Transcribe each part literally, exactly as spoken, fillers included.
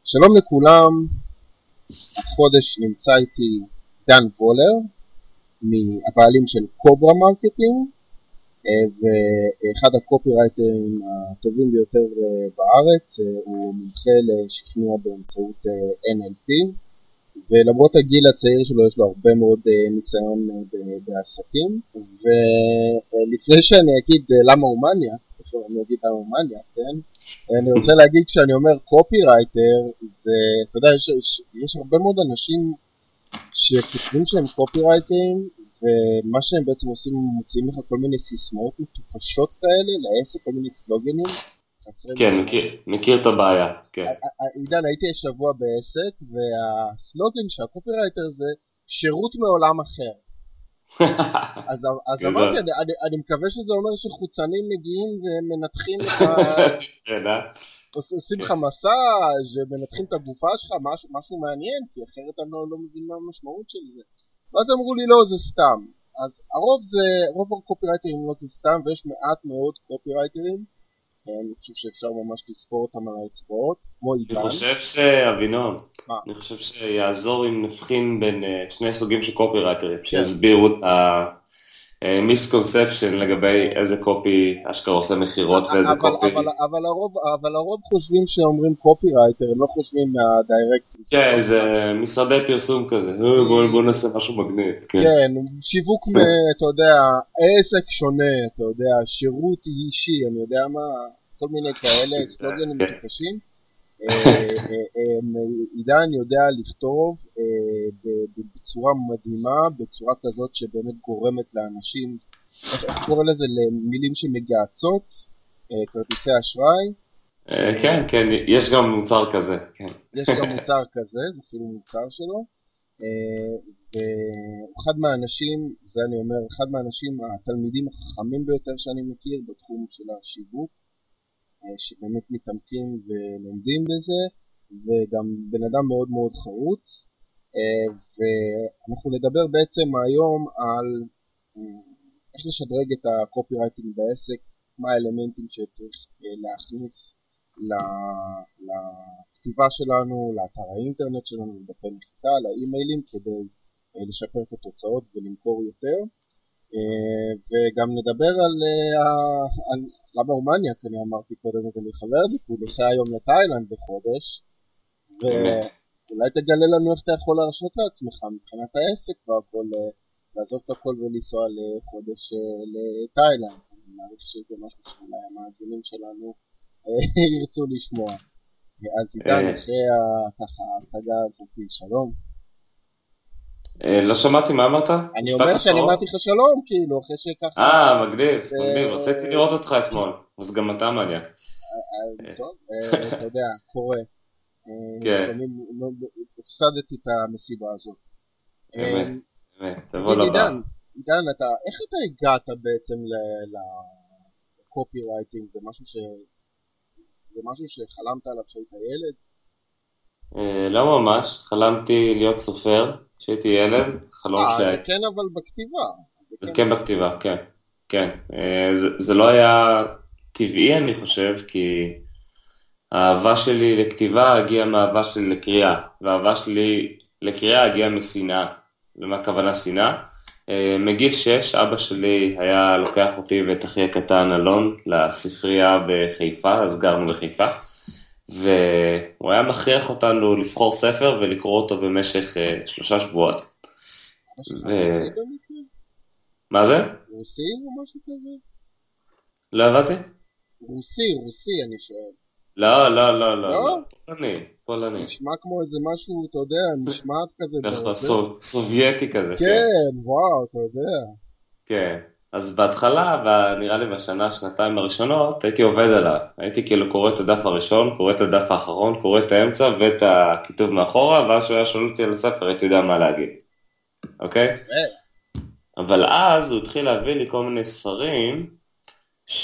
שלום לכולם, החודש נמצא איתי דן וולר, מהבעלים של קוברה מרקטינג, ואחד הקופירייטרים הטובים ביותר בארץ. הוא מומחה לשכנוע באמצעות אן אל פי, ולמרות הגיל הצעיר שלו יש לו הרבה מאוד ניסיון בעסקים. ולפני שאני אגיד למה הוא מניאק, אני אגיד למה הוא מניאק, כן? אני רוצה להגיד שאני אומר קופירייטר, זה, אתה יודע, יש, יש, יש הרבה מאוד אנשים שכותבים שהם קופירייטרים, ומה שהם בעצם עושים, מוצאים לך כל מיני סיסמאות מטופשות כאלה, לעסק, כל מיני סלוגנים. כן, מכיר, מכיר את הבעיה, כן. עידן, הייתי שבוע בעסק, והסלוגן שהקופירייטר זה שירות מעולם אחר. אז, אז אמרתי, אני, אני, אני מקווה שזה אומר שחוצנים מגיעים ומנתחים את ה... עושים לך מסאז' ומנתחים את הגופה שלך, משהו, משהו מעניין, כי אחרת אני לא, לא מבין מה המשמעות של זה. ואז אמרו לי, לא, זה סתם. אז הרוב זה, רוב הקופירייטרים לא זה סתם, ויש מעט מאוד קופירייטרים. אני חושב שאפשר ממש לספור אותם על האצבעות, כמו עידן. אני חושב שאבינון, אני חושב שיעזור אם נבחין בין שני סוגים של קופירייטרים, שיסבירו את המיסקונספשן לגבי איזה קופי אשכרה עושה מחירות ואיזה קופי. אבל הרוב חושבים שאומרים קופירייטר, הם לא חושבים מהדיירקט. כן, זה משרדי פרסום כזה, בוא נעשה משהו מגניב. כן, שיווק, אתה יודע, עסק שונה, אתה יודע, שירות אישי, אני יודע מה, כל מיני כאלה, סלוגנים קשים. עידן יודע לכתוב בצורה מדהימה, בצורה כזאת שבאמת גורמת לאנשים, איך קורא לזה, למילים שמגעצות, כרטיסי אשראי. כן, כן, יש גם מוצר כזה. יש גם מוצר כזה, זה אפילו מוצר שלו. ואחד מהאנשים, זה אני אומר, אחד מהאנשים התלמידים החכמים ביותר שאני מכיר בתחום של השיווק, שבאמת מתעמקים ולומדים בזה, וגם בן אדם מאוד מאוד חרוץ. ואנחנו נדבר בעצם היום על איך לשדרג את הקופירייטינג בעסק, מה האלמנטים שצריך להכניס לכתיבה שלנו, לאתר האינטרנט שלנו, לדפי נחיתה, לאימיילים, כדי לשפר את התוצאות ולמכור יותר. וגם נדבר על, על למה הוא מניאק, אני אמרתי קודם ואני חבר בי, הוא נוסע היום לתאילנד בחודש, ואולי תגלה לנו איך אתה יכול להרשות לעצמך מבחינת העסק והכל, לעזוב את הכל ולנסוע לחודש לתאילנד. אני מעריך שזה משהו שאולי המאזינים שלנו ירצו לשמוע. אז עידן, אחרי ככה ההצגה הזאת, שלום. לא שמעתי, מה אמרת? אני אומר שאני אמרתי לך שלום, כאילו, אחרי שככה... אה, מגניב, מגניב, רציתי לראות אותך אתמול, אז גם אתה מניאק. טוב, אתה יודע, קורה. כן. הפסדתי את המסיבה הזאת. אמת, אמת, תבוא לבא. עידן, עידן, איך אתה הגעת בעצם לקופירייטינג? זה משהו ש... זה משהו שחלמת עליו כשהיית ילד? לא ממש, חלמתי להיות סופר. כשהייתי ילד, חלום שלי. אה, זה כן אבל בכתיבה. זה כן בכתיבה, כן. כן. זה, זה לא היה טבעי, אני חושב, כי האהבה שלי לכתיבה הגיעה מהאהבה שלי לקריאה, והאהבה שלי לקריאה הגיעה משנאה. ומה הכוונה שנאה? מגיל שש, אבא שלי היה לוקח אותי ואת אחי הקטן אלון לספרייה בחיפה, אז גרנו לחיפה. והוא היה מכריח אותנו לבחור ספר ולקרוא אותו במשך uh, שלושה שבועות. משהו רוסי במקרה? מה זה? רוסי או משהו כזה? לא הבאתי? רוסי, רוסי אני שואל. לא, לא, לא, לא, לא. פולני, פולני. נשמע כמו איזה משהו, אתה יודע, נשמעת כזה. סובייטי כזה. כן, וואו, אתה יודע. כן. אז בהתחלה, ונראה לי בשנה, שנתיים הראשונות, הייתי עובד עליו. הייתי כאילו קורא את הדף הראשון, קורא את הדף האחרון, קורא את האמצע ואת הכיתוב מאחורה, ואז שהוא היה שואל אותי על הספר, הייתי יודע מה להגיד. אוקיי? אבל אז הוא התחיל להביא לי כל מיני ספרים, ש...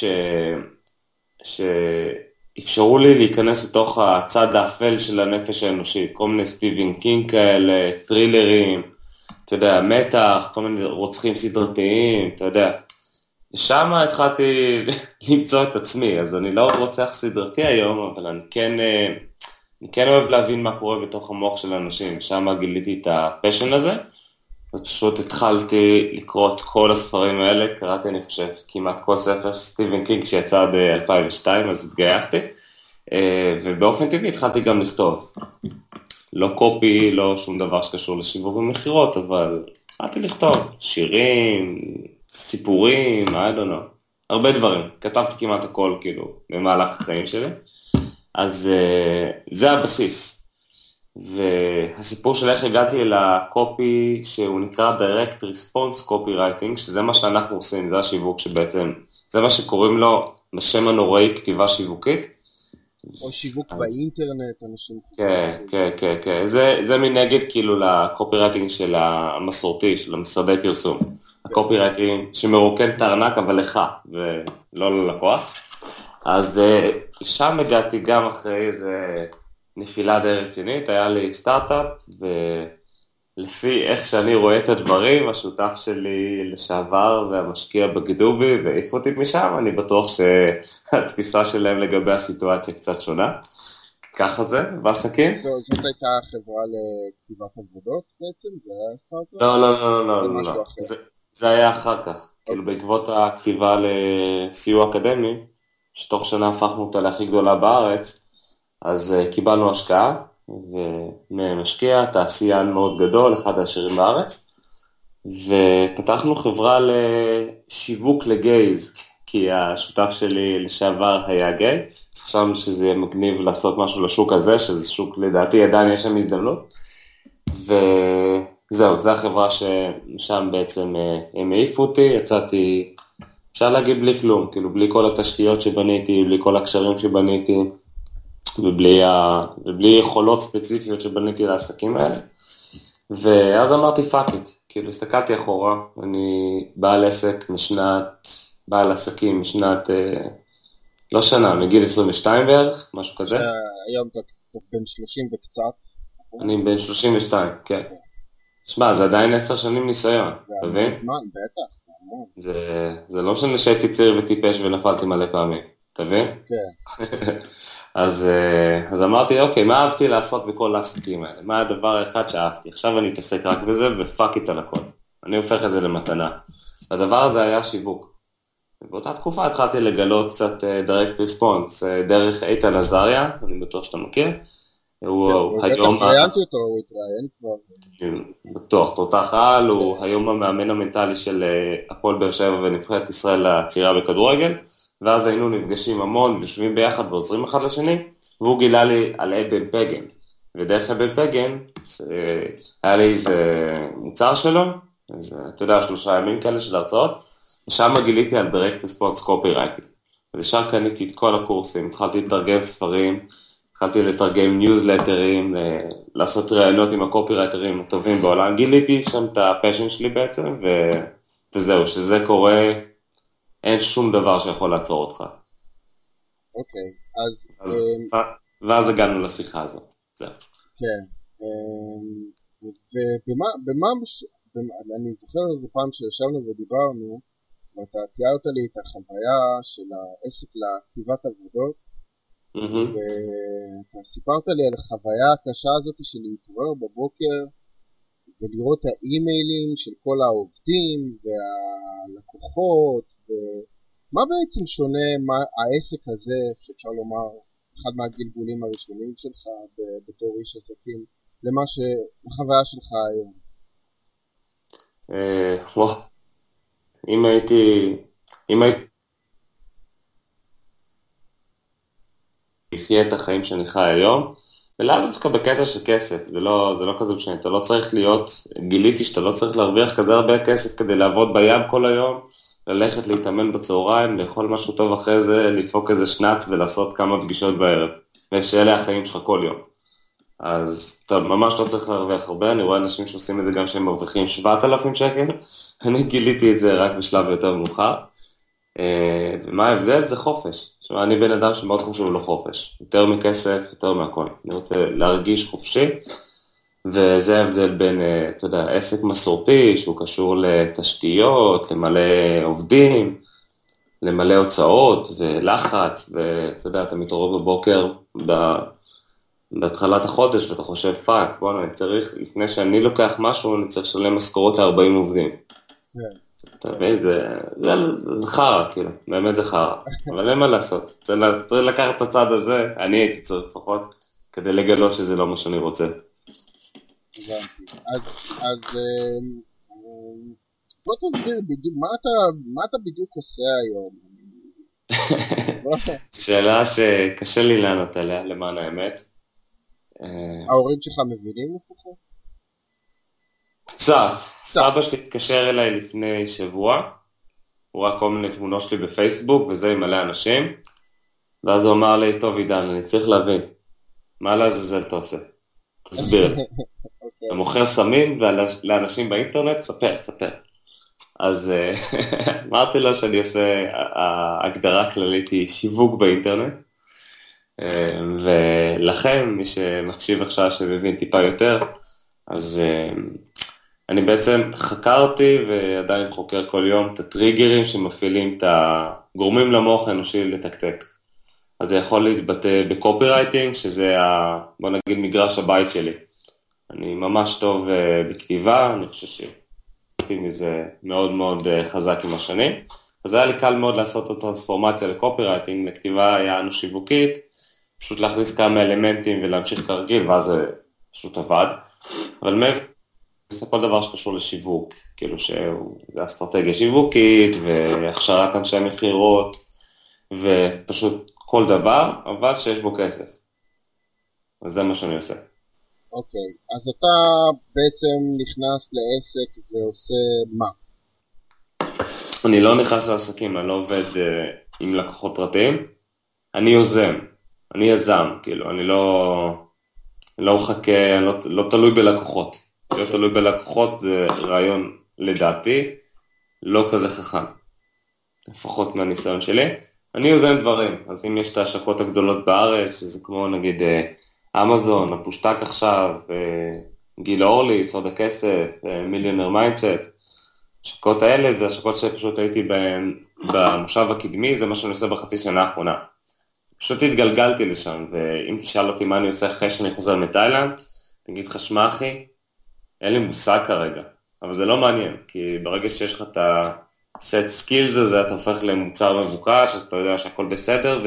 שאפשרו לי להיכנס לתוך הצד האפל של הנפש האנושית. כל מיני סטיבן קינג כאלה, טרילרים, אתה יודע, מתח, כל מיני רוצחים סדרתיים, אתה יודע. ושם התחלתי למצוא את עצמי, אז אני לא רוצח סדרתי היום, אבל אני כן אני כן אוהב להבין מה קורה בתוך המוח של האנשים, שם גיליתי את הפשן הזה, אז פשוט התחלתי לקרוא את כל הספרים האלה, קראתי אני חושב כמעט כל ספר של סטיבן קינג שיצא ב-אלפיים ושתיים, אז התגייסתי, ובאופן טבעי התחלתי גם לכתוב. לא קופי, לא שום דבר שקשור לשיווק ומכירות, אבל התחלתי לכתוב שירים, סיפורים, I don't know, הרבה דברים. כתבתי כמעט הכל כאילו במהלך החיים שלי, אז זה הבסיס. והסיפור של איך הגעתי אל הקופי שהוא נקרא Direct Response Copywriting, שזה מה שאנחנו עושים, זה השיווק שבעצם, זה מה שקוראים לו בשם הנוראי כתיבה שיווקית. או שיווק באינטרנט, אנשים... כן, כן, כן, כן. זה, זה מנגד כאילו לקופירייטינג של המסורתי, של המשרדי פרסום. הקופירייטינג שמרוקן את הארנק, אבל לך, ולא ללקוח. אז שם הגעתי גם אחרי איזה נפילה די רצינית, היה לי סטארט-אפ, ולפי איך שאני רואה את הדברים, השותף שלי לשעבר והמשקיע בגדובי, והעיף אותי משם, אני בטוח שהתפיסה שלהם לגבי הסיטואציה קצת שונה. ככה זה, בעסקים. זאת הייתה חברה לכתיבת עבודות בעצם? זה היה סטארט-אפ? לא, לא, לא, לא, לא. זה היה אחר כך. כאילו בעקבות הכתיבה לסיוע אקדמי, שתוך שנה הפכנו אותה להכי גדולה בארץ, אז קיבלנו השקעה, ומשקיע, תעשיין מאוד גדול, אחד העשירים בארץ, ופתחנו חברה לשיווק לגייז, כי השותף שלי לשעבר היה גיי, חשבנו שזה יהיה מגניב לעשות משהו לשוק הזה, שזה שוק לדעתי עדיין יש שם הזדמנות, וזהו, זו החברה ששם בעצם הם העיפו אותי, יצאתי, אפשר להגיד בלי כלום, כאילו בלי כל התשתיות שבניתי, בלי כל הקשרים שבניתי, ובלי, ה... ובלי יכולות ספציפיות שבניתי לעסקים האלה. ואז אמרתי fuck it, כאילו הסתכלתי אחורה, אני בעל עסק משנת, בעל עסקים משנת, לא שנה, מגיל עשרים ושתיים בערך, משהו כזה. היום אתה בן שלושים וקצת. אני בן שלושים ושתיים, כן. שמע, זה עדיין עשר שנים ניסיון, אתה מבין? זה זמן, בטח. זה, זה לא משנה שהייתי צעיר וטיפש ונפלתי מלא פעמים, אתה מבין? כן. אז, אז אמרתי, אוקיי, מה אהבתי לעשות בכל העסקים האלה? מה הדבר האחד שאהבתי? עכשיו אני אתעסק רק בזה ופאק איתה לכל. אני הופך את זה למתנה. והדבר הזה היה שיווק. באותה תקופה התחלתי לגלות קצת direct response דרך איתן עזריה, אני בטוח שאתה מכיר. הוא היום... ראיינתי אותו, הוא התראיין כבר. בטוח, תותח על, הוא היום המאמן המנטלי של הפועל באר שבע ונבחרת ישראל לצעירה בכדורגל. ואז היינו נפגשים המון, יושבים ביחד ועוזרים אחד לשני, והוא גילה לי על אבן פגן, ודרך אבן פגן, היה לי איזה מוצר שלו, איזה, אתה יודע, שלושה ימים כאלה של הרצאות, ושם גיליתי על Direct Response Copywriting, ושם קניתי את כל הקורסים, התחלתי לתרגם ספרים, התחלתי לתרגם ניוזלטרים, לעשות ראיונות עם הקופירייטרים הטובים בעולם, גיליתי שם את הפשן שלי בעצם, וזהו, שזה קורה, אין שום דבר שיכול לעצור אותך. אוקיי, אז... ואז הגענו לשיחה הזאת. כן. ובמה... אני זוכר איזה פעם שישבנו ודיברנו, ואתה תיארת לי את החוויה של העסק לכתיבת עבודות, ואתה סיפרת לי על החוויה הקשה הזאת של להתעורר בבוקר, ולראות האימיילים של כל העובדים והלקוחות, ומה בעצם שונה מה, העסק הזה, שאפשר לומר, אחד מהגלגולים הראשונים שלך בתור איש עסקים, למה שהחוויה שלך היום? וואו, אם הייתי, אם הייתי לחיה את החיים שאני חי היום, ולאו דווקא בקטע של כסף, זה לא, זה לא כזה משנה, אתה לא צריך להיות, גיליתי שאתה לא צריך להרוויח כזה הרבה כסף כדי לעבוד בים כל היום, ללכת להתאמן בצהריים, לאכול משהו טוב אחרי זה, לדפוק איזה שנץ ולעשות כמה פגישות בערב, ושאלה החיים שלך כל יום. אז אתה ממש לא צריך להרוויח הרבה, אני רואה אנשים שעושים את זה גם שהם מרוויחים שבעת אלפים שקל, אני גיליתי את זה רק בשלב יותר מאוחר, ומה ההבדל? זה חופש. עכשיו, אני בן אדם שמאוד חשוב לו חופש, יותר מכסף, יותר מהכל. אני רוצה להרגיש חופשי, וזה ההבדל בין, אתה יודע, עסק מסורתי, שהוא קשור לתשתיות, למלא עובדים, למלא הוצאות ולחץ, ואתה יודע, אתה מתעורר בבוקר בהתחלת החודש, ואתה חושב, פאק, בוא, אני צריך, לפני שאני לוקח משהו, אני צריך לשלם משכורות ל-ארבעים עובדים. כן. אתה מבין, זה, זה, זה חרא, כאילו, באמת זה חרא. אבל אין מה לעשות, צריך לקחת את הצד הזה, אני הייתי צריך לפחות, כדי לגלות שזה לא מה שאני רוצה. הבנתי. אז, אז בוא תסביר בדיוק, מה אתה, מה אתה בדיוק עושה היום? שאלה שקשה לי לענות עליה, למען האמת. ההורים שלך מבינים לפחות? קצת. סבא שלי התקשר אליי לפני שבוע, הוא ראה כל מיני תמונות שלי בפייסבוק, וזה עם מלא אנשים, ואז הוא אמר לי, טוב עידן, אני צריך להבין, מה לעזאזל אתה עושה? תסביר. אתה מוכר סמים לאנשים באינטרנט? ספר, ספר. אז אמרתי לו שאני עושה, ההגדרה הכללית היא שיווק באינטרנט, ולכם, מי שמקשיב עכשיו שמבין טיפה יותר, אז אני בעצם חקרתי ועדיין חוקר כל יום את הטריגרים שמפעילים את הגורמים למוח האנושי לתקתק. אז זה יכול להתבטא בקופירייטינג, שזה, ה, בוא נגיד, מגרש הבית שלי. אני ממש טוב בכתיבה, אני חושב שהייתי מזה מאוד מאוד חזק עם השנים. אז היה לי קל מאוד לעשות את הטרנספורמציה לקופירייטינג, לכתיבה יענו שיווקית, פשוט להכניס כמה אלמנטים ולהמשיך כרגיל, ואז זה פשוט עבד. אבל מעבר, זה כל דבר שקשור לשיווק, כאילו שזה אסטרטגיה שיווקית, והכשרת אנשי מחירות, ופשוט כל דבר, אבל שיש בו כסף. אז זה מה שאני עושה. אוקיי, אז אתה בעצם נכנס לעסק ועושה מה? אני לא נכנס לעסקים, אני לא עובד uh, עם לקוחות פרטיים, אני יוזם, אני יזם, כאילו, אני לא, לא מחכה, לא, לא תלוי בלקוחות. להיות תלוי בלקוחות זה רעיון לדעתי, לא כזה חכם, לפחות מהניסיון שלי. אני יוזם דברים, אז אם יש את ההשקות הגדולות בארץ, שזה כמו נגיד אמזון, הפושטק עכשיו, גיל אורלי, סוד הכסף, מיליונר מיינדסט, השקות האלה זה השקות שפשוט הייתי בהן במושב הקדמי, זה מה שאני עושה בחצי שנה האחרונה. פשוט התגלגלתי לשם, ואם תשאל אותי מה אני עושה אחרי שאני חוזר מתאילנד, תגיד לך שמע אחי, אין לי מושג כרגע, אבל זה לא מעניין, כי ברגע שיש לך את ה-set skills הזה, אתה הופך למוצר מבוקש, אז אתה יודע שהכל בסדר,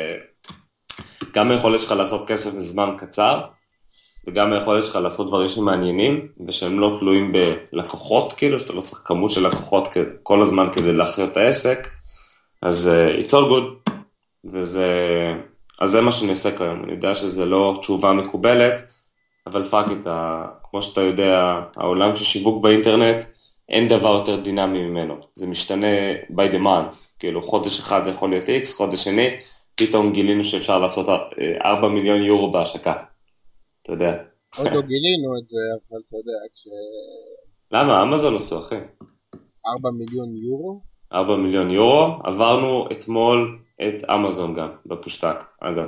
ושגם היכולת שלך לעשות כסף בזמן קצר, וגם היכולת שלך לעשות דברים שמעניינים, ושהם לא תלויים בלקוחות, כאילו, שאתה לא צריך כמות של לקוחות כל הזמן כדי להחיות את העסק, אז uh, it's all good, וזה, אז זה מה שאני עושה כיום, אני יודע שזה לא תשובה מקובלת, אבל פאק את ה... כמו שאתה יודע, העולם של שיווק באינטרנט, אין דבר יותר דינמי ממנו. זה משתנה by the month. כאילו, חודש אחד זה יכול להיות X, חודש שני, פתאום גילינו שאפשר לעשות ארבעה מיליון יורו בהשקה. אתה יודע. עוד לא גילינו את זה, אבל אתה יודע, כש... למה? אמזון עשו, אחי. ארבעה מיליון יורו? ארבעה מיליון יורו. עברנו אתמול את אמזון גם, בפושטק, אגב.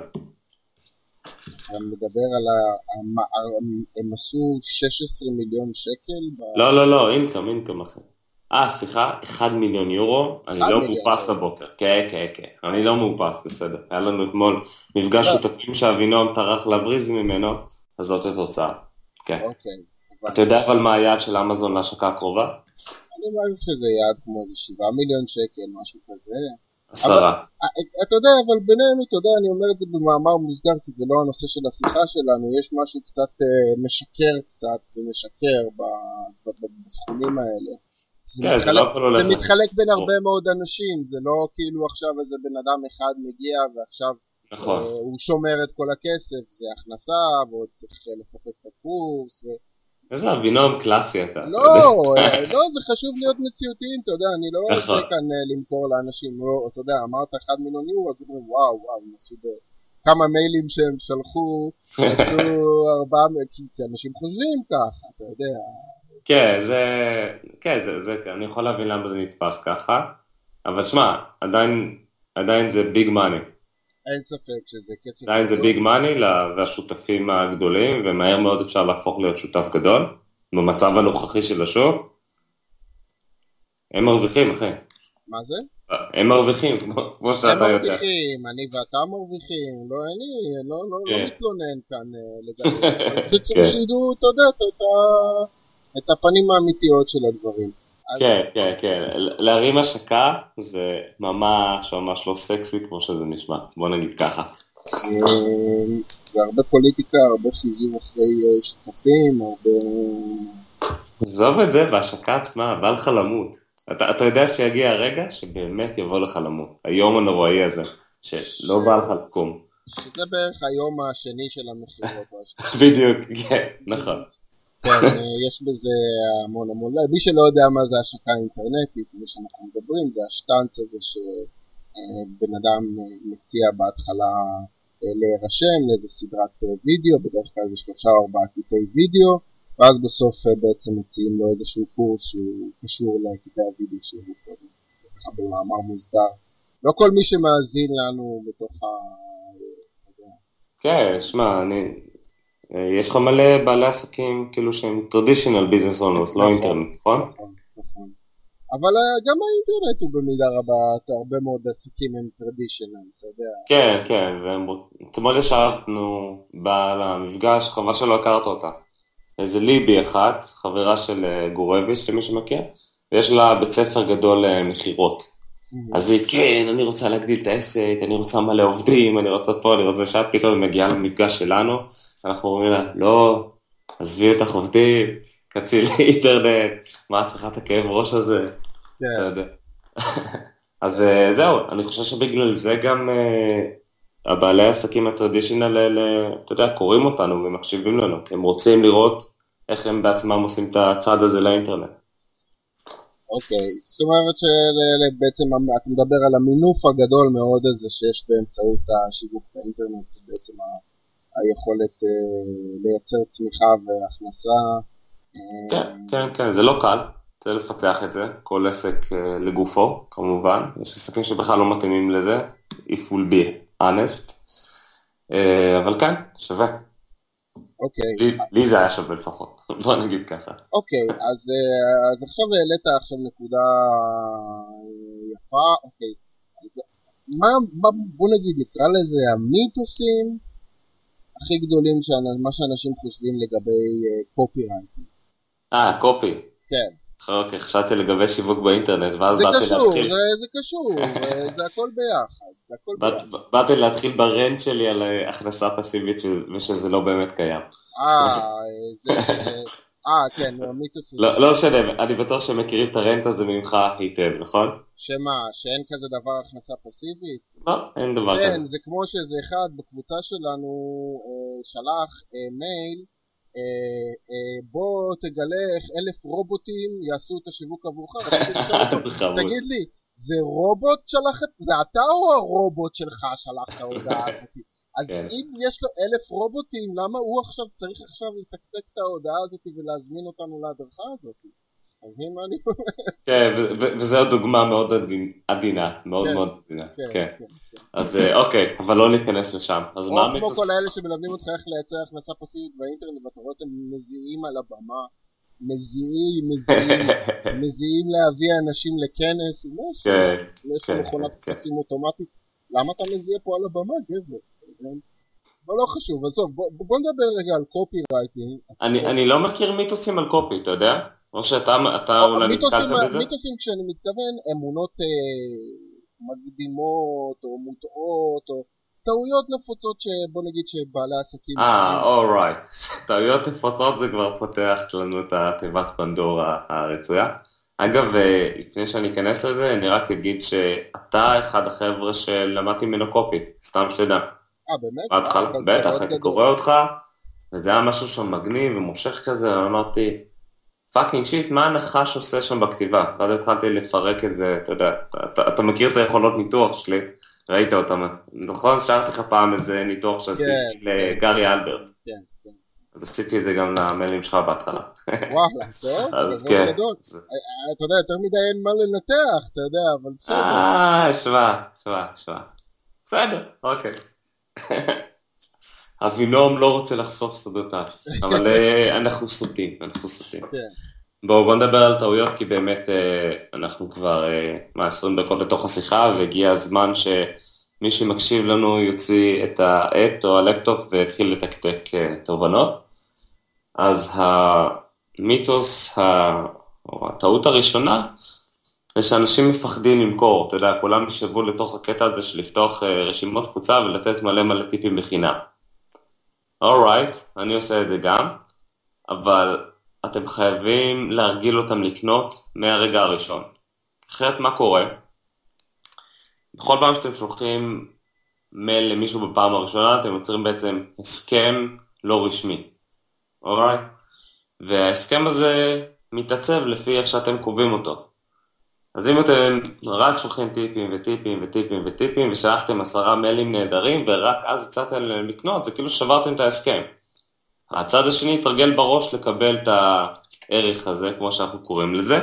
אני מדבר על ה... הם עשו שש עשרה מיליון שקל? לא, לא, לא, אינקם, אינקם אחי. אה, סליחה, אחד מיליון יורו, אני לא מאופס הבוקר. כן, כן, כן, אני לא מאופס, בסדר. היה לנו אתמול מפגש שותפים שאבינועם טרח להבריז ממנו, אז זאת התוצאה. כן. אוקיי. אתה יודע אבל מה היעד של אמזון להשקה הקרובה? אני מעריך שזה יעד כמו איזה שבעה מיליון שקל, משהו כזה. עשרה. אתה יודע, אבל בינינו, אתה יודע, אני אומר את זה במאמר מוסגר, כי זה לא הנושא של השיחה שלנו, יש משהו קצת משקר קצת, ומשקר בסכומים האלה. כן, זה לא הכל הולך. זה מתחלק בין הרבה מאוד אנשים, זה לא כאילו עכשיו איזה בן אדם אחד מגיע, ועכשיו הוא שומר את כל הכסף, זה הכנסה, ועוד צריך לספק את הקורס, ו... איזה אבינועם קלאסי אתה. לא, לא, זה חשוב להיות מציאותיים, אתה יודע, אני לא רוצה כאן למכור לאנשים, אתה יודע, אמרת אחד מיליון יורו, אז אומרים, וואו, וואו, הם עשו כמה מיילים שהם שלחו, עשו ארבעה, כי אנשים חושבים ככה, אתה יודע. כן, זה, כן, זה, זה, אני יכול להבין למה זה נתפס ככה, אבל שמע, עדיין, עדיין זה ביג מאני. אין ספק שזה כסף גדול. עדיין זה ביג מאני והשותפים הגדולים, ומהר מאוד אפשר להפוך להיות שותף גדול, במצב הנוכחי של השוק. הם מרוויחים, אחי. מה זה? הם מרוויחים, כמו שאתה יודע. הם מרוויחים, אני ואתה מרוויחים, לא, אני לא, לא, לא מתלונן כאן לגבי, אני חושב שידעו, אתה יודע, את הפנים האמיתיות של הדברים. כן, כן, כן, להרים השקה זה ממש ממש לא סקסי כמו שזה נשמע, בוא נגיד ככה. זה הרבה פוליטיקה, הרבה חיזור אחרי שותפים, הרבה... עזוב את זה, בהשקה עצמה, בא לך למות. אתה, אתה יודע שיגיע הרגע שבאמת יבוא לך למות. היום הנוראי הזה, שלא בא לך לקום. שזה בערך היום השני של המחירות. בדיוק, כן, נכון. כן, יש בזה המון המון, מי שלא יודע מה זה השקה אינטרנטית, מי שאנחנו מדברים, זה השטנץ הזה שבן אדם מציע בהתחלה להירשם לאיזה סדרת וידאו, בדרך כלל זה שלושה או ארבעה קטעי וידאו, ואז בסוף בעצם מציעים לו איזשהו קורס שהוא קשור לקטעי הוידאו שהוא קודם, במאמר מוסדר. לא כל מי שמאזין לנו בתוך ה... כן, שמע, אני... יש לך מלא בעלי עסקים כאילו שהם traditional business owners, לא אינטרנט, נכון? נכון, נכון. אבל גם האינטרנט הוא במידה רבה, הרבה מאוד עסקים הם traditional, אתה יודע. כן, כן, ואתמול ישבנו למפגש, חבל שלא הכרת אותה. איזה ליבי אחת, חברה של גורביץ' למי שמכיר, ויש לה בית ספר גדול מחירות. אז היא, כן, אני רוצה להגדיל את העסק, אני רוצה מלא עובדים, אני רוצה פה, אני רוצה שאת, פתאום היא מגיעה למפגש שלנו, אנחנו אומרים לה, לא, עזבי אותך עובדים, קצי לאינטרנט, מה צריכה את הכאב ראש הזה? כן. אז זהו, אני חושב שבגלל זה גם הבעלי העסקים הטרדישיונל האלה, אתה יודע, קוראים אותנו ומחשיבים לנו, כי הם רוצים לראות איך הם בעצמם עושים את הצעד הזה לאינטרנט. אוקיי, זאת אומרת שבעצם אתה מדבר על המינוף הגדול מאוד הזה שיש באמצעות השיווק באינטרנט, בעצם היכולת לייצר צמיחה והכנסה. כן, כן, כן, זה לא קל, צריך לפצח את זה, כל עסק לגופו, כמובן, יש עסקים שבכלל לא מתאימים לזה, if will be honest, אבל כן, שווה. אוקיי. לי, לי זה היה שווה לפחות, בוא נגיד ככה. אוקיי, אז, אז עכשיו העלית עכשיו נקודה יפה, אוקיי. אז מה, מה, בוא נגיד, נקרא לזה המיתוסים הכי גדולים, מה שאנשים חושבים לגבי קופירייטינג. אה, קופי. כן. אוקיי, חשבתי לגבי שיווק באינטרנט, ואז זה באתי קשור, להתחיל. זה, זה קשור, זה הכל ביחד, זה הכל ביחד. באתי להתחיל ברנט שלי על הכנסה פסיבית, ושזה לא באמת קיים. אה, זה שזה... אה, כן, מיתוסים. לא משנה, אני בטוח שמכירים את הרנט הזה ממך היטב, נכון? שמה, שאין כזה דבר הכנסה פסיבית? לא, אין דבר כזה. כן, זה כמו שזה אחד בקבוצה שלנו שלח מייל, בוא תגלה איך אלף רובוטים יעשו את השיווק עבורך, תגיד לי, זה רובוט שלח את, זה אתה או הרובוט שלך שלח את ההודעה הזאת? אז אם יש לו אלף רובוטים, למה הוא עכשיו צריך עכשיו לתקתק את ההודעה הזאת ולהזמין אותנו להדרכה הזאת? מבין מה אני אומר? כן, וזו דוגמה מאוד עדינה, מאוד מאוד עדינה. כן, אז אוקיי, אבל לא ניכנס לשם. או כמו כל האלה שמלמדים אותך איך לייצר הכנסה פסיבית באינטרנט, ואתה רואה אותם מזיעים על הבמה, מזיעים, מזיעים, מזיעים להביא אנשים לכנס, יש לו מכונת כספים אוטומטית, למה אתה מזיע פה על הבמה, גבר? אבל לא חשוב, עזוב, בוא נדבר רגע על קופי רייטינג. אני לא מכיר מיתוסים על קופי, אתה יודע? או שאתה אולי נתקלת בזה? מיתוסים כשאני מתכוון, אמונות מקדימות או מוטעות או טעויות נפוצות שבוא נגיד שבעלי עסקים... אה, אורייט. טעויות נפוצות זה כבר פותח לנו את התיבת פנדורה הרצויה. אגב, לפני שאני אכנס לזה, אני רק אגיד שאתה אחד החבר'ה שלמדתי ממנו קופי, סתם שתדע. אה, באמת? בטח, הייתי קורא אותך, וזה היה משהו שם מגניב ומושך כזה, ואמרתי, פאקינג שיט, מה הנחש עושה שם בכתיבה? ואז התחלתי לפרק את זה, אתה יודע, אתה, אתה מכיר את היכולות ניתוח שלי, ראית אותם, נכון? שאלתי לך פעם איזה ניתוח שעשיתי לגרי אלברט. כן, כן. אז עשיתי את זה גם למיילים שלך בהתחלה. וואלה, טוב, אז כן. אתה יודע, יותר מדי אין מה לנתח, אתה יודע, אבל בסדר. אה, שווה, שווה, שווה. בסדר, אוקיי. אבינום לא רוצה לחשוף סודותיו, אבל אנחנו סוטים, אנחנו סוטים. בואו בוא נדבר על טעויות, כי באמת אה, אנחנו כבר אה, מה, עשרים דקות לתוך השיחה, והגיע הזמן שמי שמקשיב לנו יוציא את העט או הלפטופ והתחיל לתקתק אה, תובנות. אז המיתוס, ה- או הטעות הראשונה, זה שאנשים מפחדים למכור. אתה יודע, כולם ישבו לתוך הקטע הזה של לפתוח אה, רשימות קבוצה ולתת מלא מלא טיפים בחינם. אורייט, אני עושה את זה גם, אבל אתם חייבים להרגיל אותם לקנות מהרגע הראשון. אחרת מה קורה? בכל פעם שאתם שולחים מייל למישהו בפעם הראשונה, אתם יוצרים בעצם הסכם לא רשמי. אורייט? וההסכם הזה מתעצב לפי איך שאתם קובעים אותו. אז אם אתם רק שולחים טיפים וטיפים וטיפים וטיפים, ושלחתם עשרה מיילים נהדרים, ורק אז הצעתם להם לקנות, זה כאילו שברתם את ההסכם. הצד השני יתרגל בראש לקבל את הערך הזה, כמו שאנחנו קוראים לזה,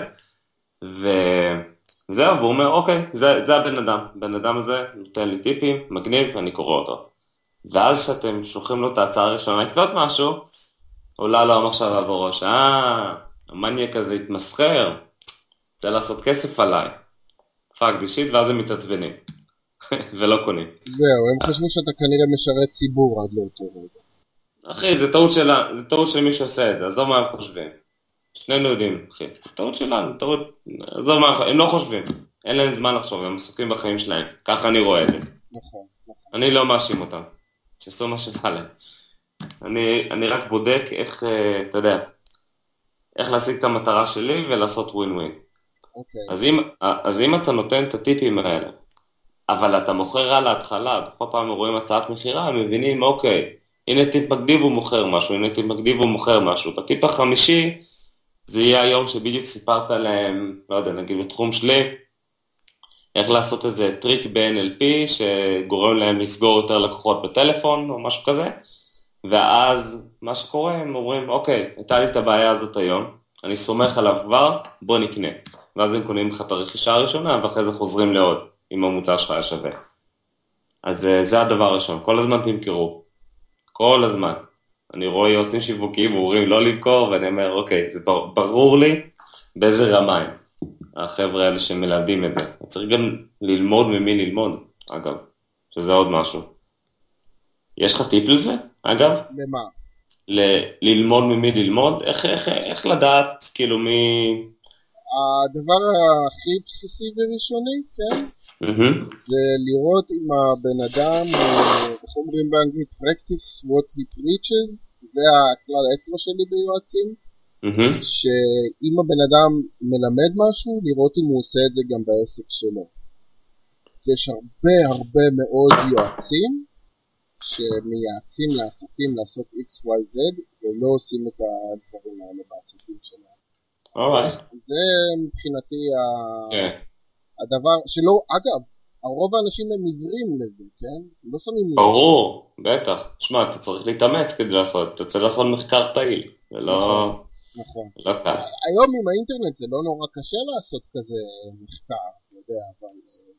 וזהו, והוא אומר, אוקיי, זה, זה הבן אדם, בן אדם הזה נותן לי טיפים, מגניב, אני קורא אותו. ואז שאתם שולחים לו את ההצעה הראשונה לקנות משהו, עולה לו המחשבה בראש, אה, המניאק הזה התמסחר, רוצה לעשות כסף עליי, פאק דישיט, ואז הם מתעצבנים, ולא קונים. זהו, הם חשבו שאתה כנראה משרת ציבור עד לאותו רגע. אחי, זה טעות שלה, זה טעות של מי שעושה את זה, עזוב מה הם חושבים. שנינו יודעים, אחי, טעות שלנו, טעות, עזוב מה הם לא חושבים. אין להם זמן לחשוב, הם עסוקים בחיים שלהם. ככה אני רואה את זה. נכון, נכון. אני לא מאשים אותם, שעשו מה שבא להם. אני, אני רק בודק איך, אתה יודע, איך להשיג את המטרה שלי ולעשות ווין ווין. אוקיי. אז אם, אז אם אתה נותן את הטיפים האלה, אבל אתה מוכר על ההתחלה, בכל פעם רואים הצעת מחירה, הם מבינים, אוקיי, הנה טיפ מקדיב הוא מוכר משהו, הנה טיפ מקדיב הוא מוכר משהו. בטיפ החמישי, זה יהיה היום שבדיוק סיפרת להם, לא יודע, נגיד בתחום שלי, איך לעשות איזה טריק ב-אן אל פי, שגורם להם לסגור יותר לקוחות בטלפון, או משהו כזה, ואז מה שקורה, הם אומרים, אוקיי, הייתה לי את הבעיה הזאת היום, אני סומך עליו כבר, בוא נקנה. ואז הם קונים לך את הרכישה הראשונה, ואחרי זה חוזרים לעוד, אם המוצר שלך היה שווה. אז זה הדבר הראשון, כל הזמן תמכרו. כל הזמן. אני רואה יועצים שיווקיים, ואומרים לא למכור, ואני אומר, אוקיי, זה ברור לי באיזה רמה הם, החבר'ה האלה שמלמדים את זה. צריך גם ללמוד ממי ללמוד, אגב, שזה עוד משהו. יש לך טיפ לזה, אגב? למה? ל- ללמוד ממי ללמוד? איך, איך, איך לדעת, כאילו, מי... הדבר הכי בסיסי וראשוני, כן? Mm-hmm. זה לראות אם הבן אדם, איך אומרים באנגלית, practice what he preaches, זה הכלל האצבע שלי ביועצים, Mm-hmm. שאם הבן אדם מלמד משהו, לראות אם הוא עושה את זה גם בעסק שלו. יש הרבה הרבה מאוד יועצים, שמייעצים לעסקים לעשות אקס וואי זד, ולא עושים את הדברים האלה בעסקים שלהם. Alright. זה מבחינתי ה... כן. הדבר שלא, אגב, הרוב האנשים הם עיוורים לזה, כן? לא שמים לב. ברור, בטח. שמע, אתה צריך להתאמץ כדי לעשות, אתה צריך לעשות מחקר פעיל, ולא... נכון. לא קל. היום עם האינטרנט זה לא נורא קשה לעשות כזה מחקר, אתה יודע, אבל...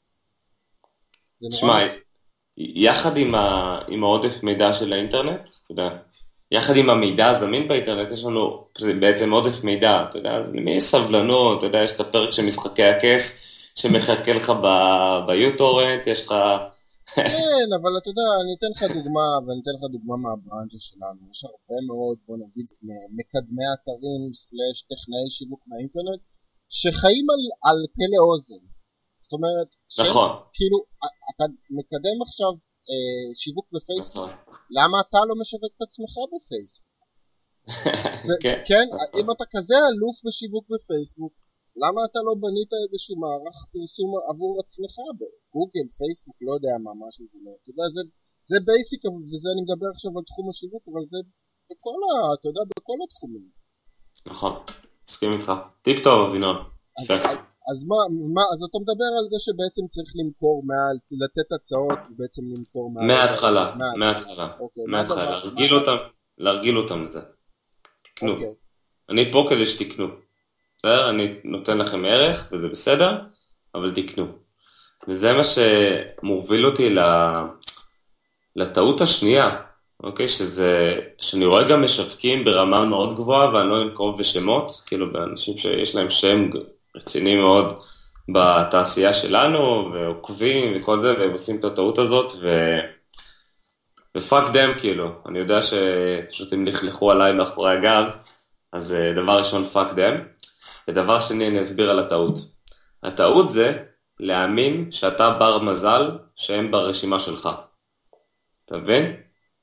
שמע, יחד עם, ה... עם העודף מידע של האינטרנט, אתה יודע, יחד עם המידע הזמין באינטרנט, יש לנו בעצם עודף מידע, אתה יודע, למי יש סבלנות, אתה יודע, יש את הפרק של משחקי הכס, שמחכה לך ביוטורנט, יש לך... כן, אבל אתה יודע, אני אתן לך דוגמה, ואני אתן לך דוגמה מהברנצ'ה שלנו. יש הרבה מאוד, בוא נגיד, מקדמי אתרים סלש טכנאי שיווק מהאינטרנט, שחיים על, על פלא אוזן. זאת אומרת, נכון. כאילו, אתה מקדם עכשיו אה, שיווק בפייסבוק, למה אתה לא משווק את עצמך בפייסבוק? זה, כן. כן, אם אתה כזה אלוף בשיווק בפייסבוק, למה אתה לא בנית איזשהו מערך פרסום עבור עצמך בגוגל, פייסבוק, לא יודע מה, משהו זה לא. אתה יודע, זה, זה בייסיק, וזה אני מדבר עכשיו על תחום השיווק, אבל זה בכל ה... אתה יודע, בכל התחומים. נכון, מסכים איתך. טיפ טוב, אבינון. אז, אז, אז, מה, מה, אז אתה מדבר על זה שבעצם צריך למכור מעל, לתת הצעות ובעצם למכור מעל... מההתחלה, מההתחלה. אוקיי, מההתחלה, להרגיל אותם, להרגיל אותם לזה. תקנו. אוקיי. אני פה כדי שתקנו. אני נותן לכם ערך, וזה בסדר, אבל תקנו. וזה מה שמוביל אותי לטעות השנייה, אוקיי, שזה, שאני רואה גם משווקים ברמה מאוד גבוהה, ואני לא אנקוב בשמות, כאילו באנשים שיש להם שם רציני מאוד בתעשייה שלנו, ועוקבים וכל זה, והם עושים את הטעות הזאת, ו... ופאק דם, כאילו, אני יודע שפשוט הם לכלכו עליי מאחורי הגב, אז דבר ראשון פאק דם, ודבר שני אני אסביר על הטעות. הטעות זה להאמין שאתה בר מזל שהם ברשימה שלך. אתה מבין?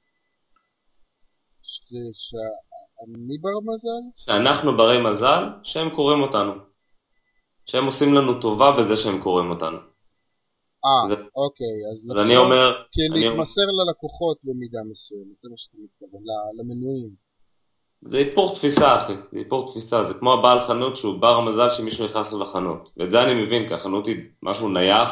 שאני בר מזל? שאנחנו ברי מזל שהם קוראים אותנו. שהם עושים לנו טובה בזה שהם קוראים אותנו. אה, זה... אוקיי, אז, אז אני אומר... כי אני... להתמסר ללקוחות במידה מסוימת, זה מה שאתה מתכוון, למנויים. זה איפור תפיסה, אחי, זה איפור תפיסה, זה כמו הבעל חנות שהוא בר מזל שמישהו נכנס לו לחנות. ואת זה אני מבין, כי החנות היא משהו נייח,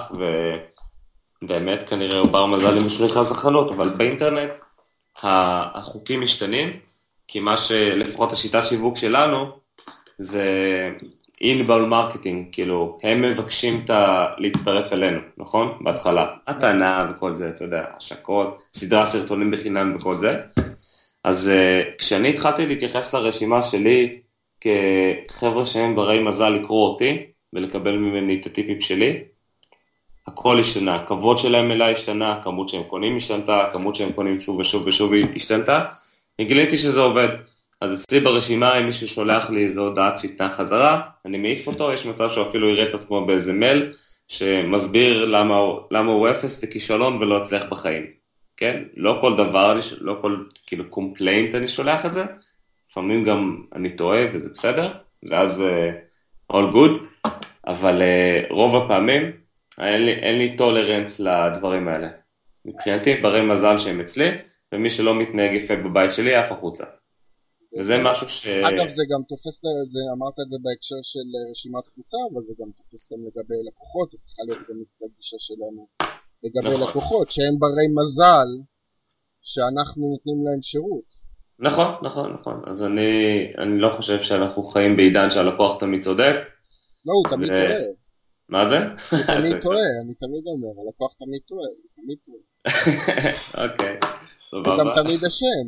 ובאמת כנראה הוא בר מזל אם מישהו נכנס לחנות, אבל באינטרנט החוקים משתנים, כי מה שלפחות השיטת שיווק שלנו, זה אינבאונד מרקטינג, כאילו, הם מבקשים להצטרף אלינו, נכון? בהתחלה, התנה וכל זה, אתה יודע, השקות, סדרה סרטונים בחינם וכל זה. אז uh, כשאני התחלתי להתייחס לרשימה שלי כחבר'ה שהם ברי מזל לקרוא אותי ולקבל ממני את הטיפים שלי, הכל השתנה, הכבוד שלהם אליי השתנה, הכמות שהם קונים השתנתה, הכמות שהם קונים שוב ושוב ושוב השתנתה, וגיליתי שזה עובד. אז אצלי ברשימה, אם מישהו שולח לי איזו הודעת ציטנה חזרה, אני מעיף אותו, יש מצב שהוא אפילו יראה את עצמו באיזה מייל, שמסביר למה הוא, למה הוא אפס וכישלון ולא הצליח בחיים. כן? לא כל דבר, לא כל כאילו קומפליינט אני שולח את זה, לפעמים גם אני טועה וזה בסדר, ואז uh, all good, אבל uh, רוב הפעמים אין לי, אין לי טולרנס לדברים האלה. מבחינתי ברי מזל שהם אצלי, ומי שלא מתנהג יפה בבית שלי אף החוצה. וזה משהו ש... אגב, זה גם תופס, זה, אמרת את זה בהקשר של רשימת קבוצה, אבל זה גם תופס גם לגבי לקוחות, זה צריכה להיות גם את הגישה שלנו לגבי נכון. לקוחות, שהם ברי מזל, שאנחנו נותנים להם שירות. נכון, נכון, נכון. אז אני, אני לא חושב שאנחנו חיים בעידן שהלקוח תמיד צודק. לא, הוא תמיד ו... טועה. מה זה? הוא תמיד טועה, אני תמיד אומר, הלקוח תמיד טועה, הוא תמיד טועה. אוקיי, הוא גם תמיד אשם.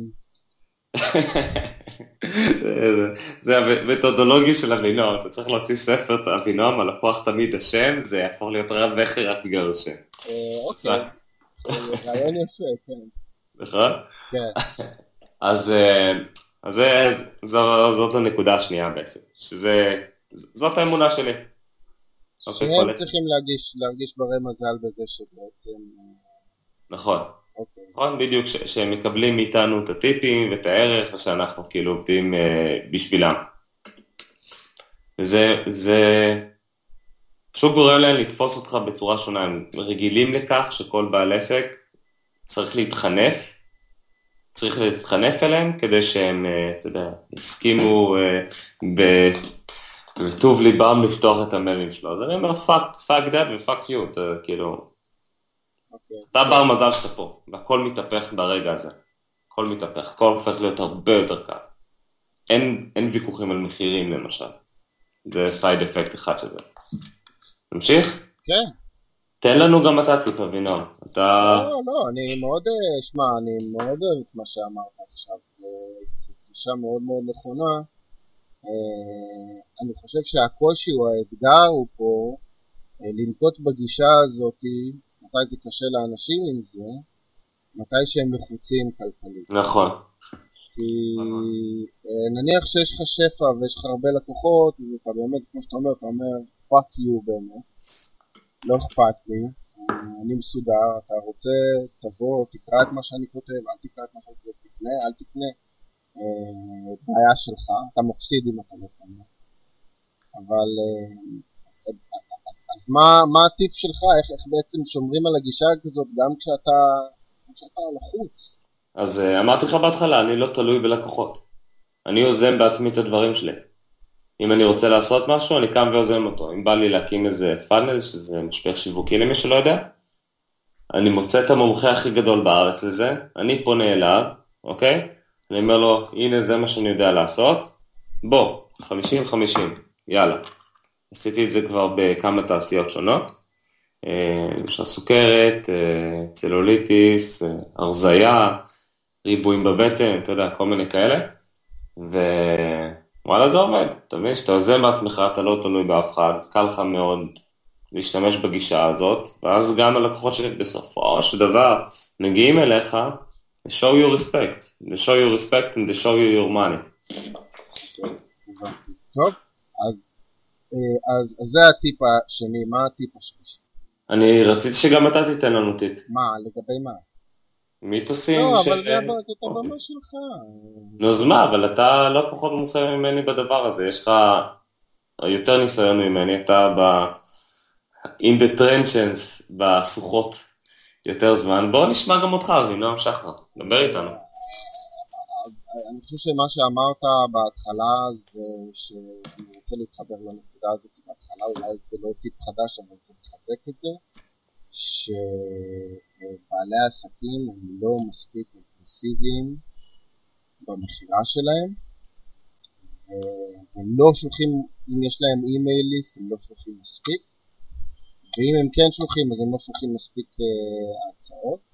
זה המתודולוגיה של אבינועם, אתה צריך להוציא ספר אבינועם, הלקוח תמיד אשם, זה יהפוך להיות רב וכי רק בגלל אשם. אוקיי, רעיון יפה, כן. נכון? כן. אז זאת הנקודה השנייה בעצם, שזאת האמונה שלי. שהם צריכים להרגיש ברי מזל בזה שבעצם... נכון. אוקיי. נכון, בדיוק, שהם מקבלים מאיתנו את הטיפים ואת הערך, ושאנחנו כאילו עובדים בשבילם. וזה, זה פשוט גורם להם לתפוס אותך בצורה שונה, הם רגילים לכך שכל בעל עסק צריך להתחנף, צריך להתחנף אליהם כדי שהם, אתה יודע, יסכימו בטוב ליבם לפתוח את המיילים שלו. אז אני אומר, fuck, fuck that ו-fuck you, אתה כאילו... אתה בר מזל שאתה פה, והכל מתהפך ברגע הזה. הכל מתהפך, הכל הופך להיות הרבה יותר קל. אין, אין ויכוחים על מחירים למשל. זה סייד אפקט אחד שזה. נמשיך? כן. תן לנו גם אתה טיפ, אבינועם. אתה... לא, לא, אני מאוד, שמע, אני מאוד אוהב את מה שאמרת עכשיו. זו גישה מאוד מאוד נכונה. אני חושב שהקושי או האתגר הוא פה, לנקוט בגישה הזאת, מתי זה קשה לאנשים עם זה, מתי שהם לחוצים כלכלית. נכון. כי נניח שיש לך שפע ויש לך הרבה לקוחות, ואתה באמת, כמו שאתה אומר, אתה אומר, fuck you באמת, לא אכפת לי, אני מסודר, אתה רוצה, תבוא, תקרא את מה שאני כותב, אל תקרא את מה שאני כותב, תקנה, אל תקנה, בעיה שלך, אתה מפסיד אם אתה לא קונה. אבל... אז מה, מה הטיפ שלך? איך, איך בעצם שומרים על הגישה כזאת גם כשאתה, כשאתה לחוץ? אז uh, אמרתי לך בהתחלה, אני לא תלוי בלקוחות. אני יוזם בעצמי את הדברים שלי. אם אני רוצה לעשות משהו, אני קם ויוזם אותו. אם בא לי להקים איזה פאנל, שזה משפך שיווקי למי שלא יודע, אני מוצא את המומחה הכי גדול בארץ לזה, אני פונה אליו, אוקיי? אני אומר לו, הנה זה מה שאני יודע לעשות, בוא, חמישים חמישים, יאללה. עשיתי את זה כבר בכמה תעשיות שונות, למשל סוכרת, צלוליטיס, הרזיה, ריבועים בבטן, אתה יודע, כל מיני כאלה, ווואלה זה עובד, אתה מבין, שאתה עוזר בעצמך, אתה לא תלוי באף אחד, קל לך מאוד להשתמש בגישה הזאת, ואז גם הלקוחות שבסופו של דבר מגיעים אליך, show you respect, they show you respect and they show you your money. טוב, אז, אז, אז זה הטיפ השני, מה הטיפ השלישי? אני רציתי שגם אתה תיתן לנו טיפ. מה, לגבי מה? מיתוסים לא, של... אבל זה זאת הבמה שלך. נו, אז מה, אבל אתה לא פחות מומחה ממני בדבר הזה, יש לך יותר ניסיון ממני, אתה ב... in the trenches, בסוחות יותר זמן. בואו נשמע גם אותך, אבינועם שחר, דבר איתנו. אני חושב שמה שאמרת בהתחלה זה שאני רוצה להתחבר לנקודה הזאת בהתחלה, אולי זה לא טיפ חדש, אבל אני רוצה לחזק את זה, שבעלי העסקים הם לא מספיק אינטנסיביים במחירה שלהם, הם לא שולחים, אם יש להם אימייליסט, הם לא שולחים מספיק, ואם הם כן שולחים, אז הם לא שולחים מספיק הצעות.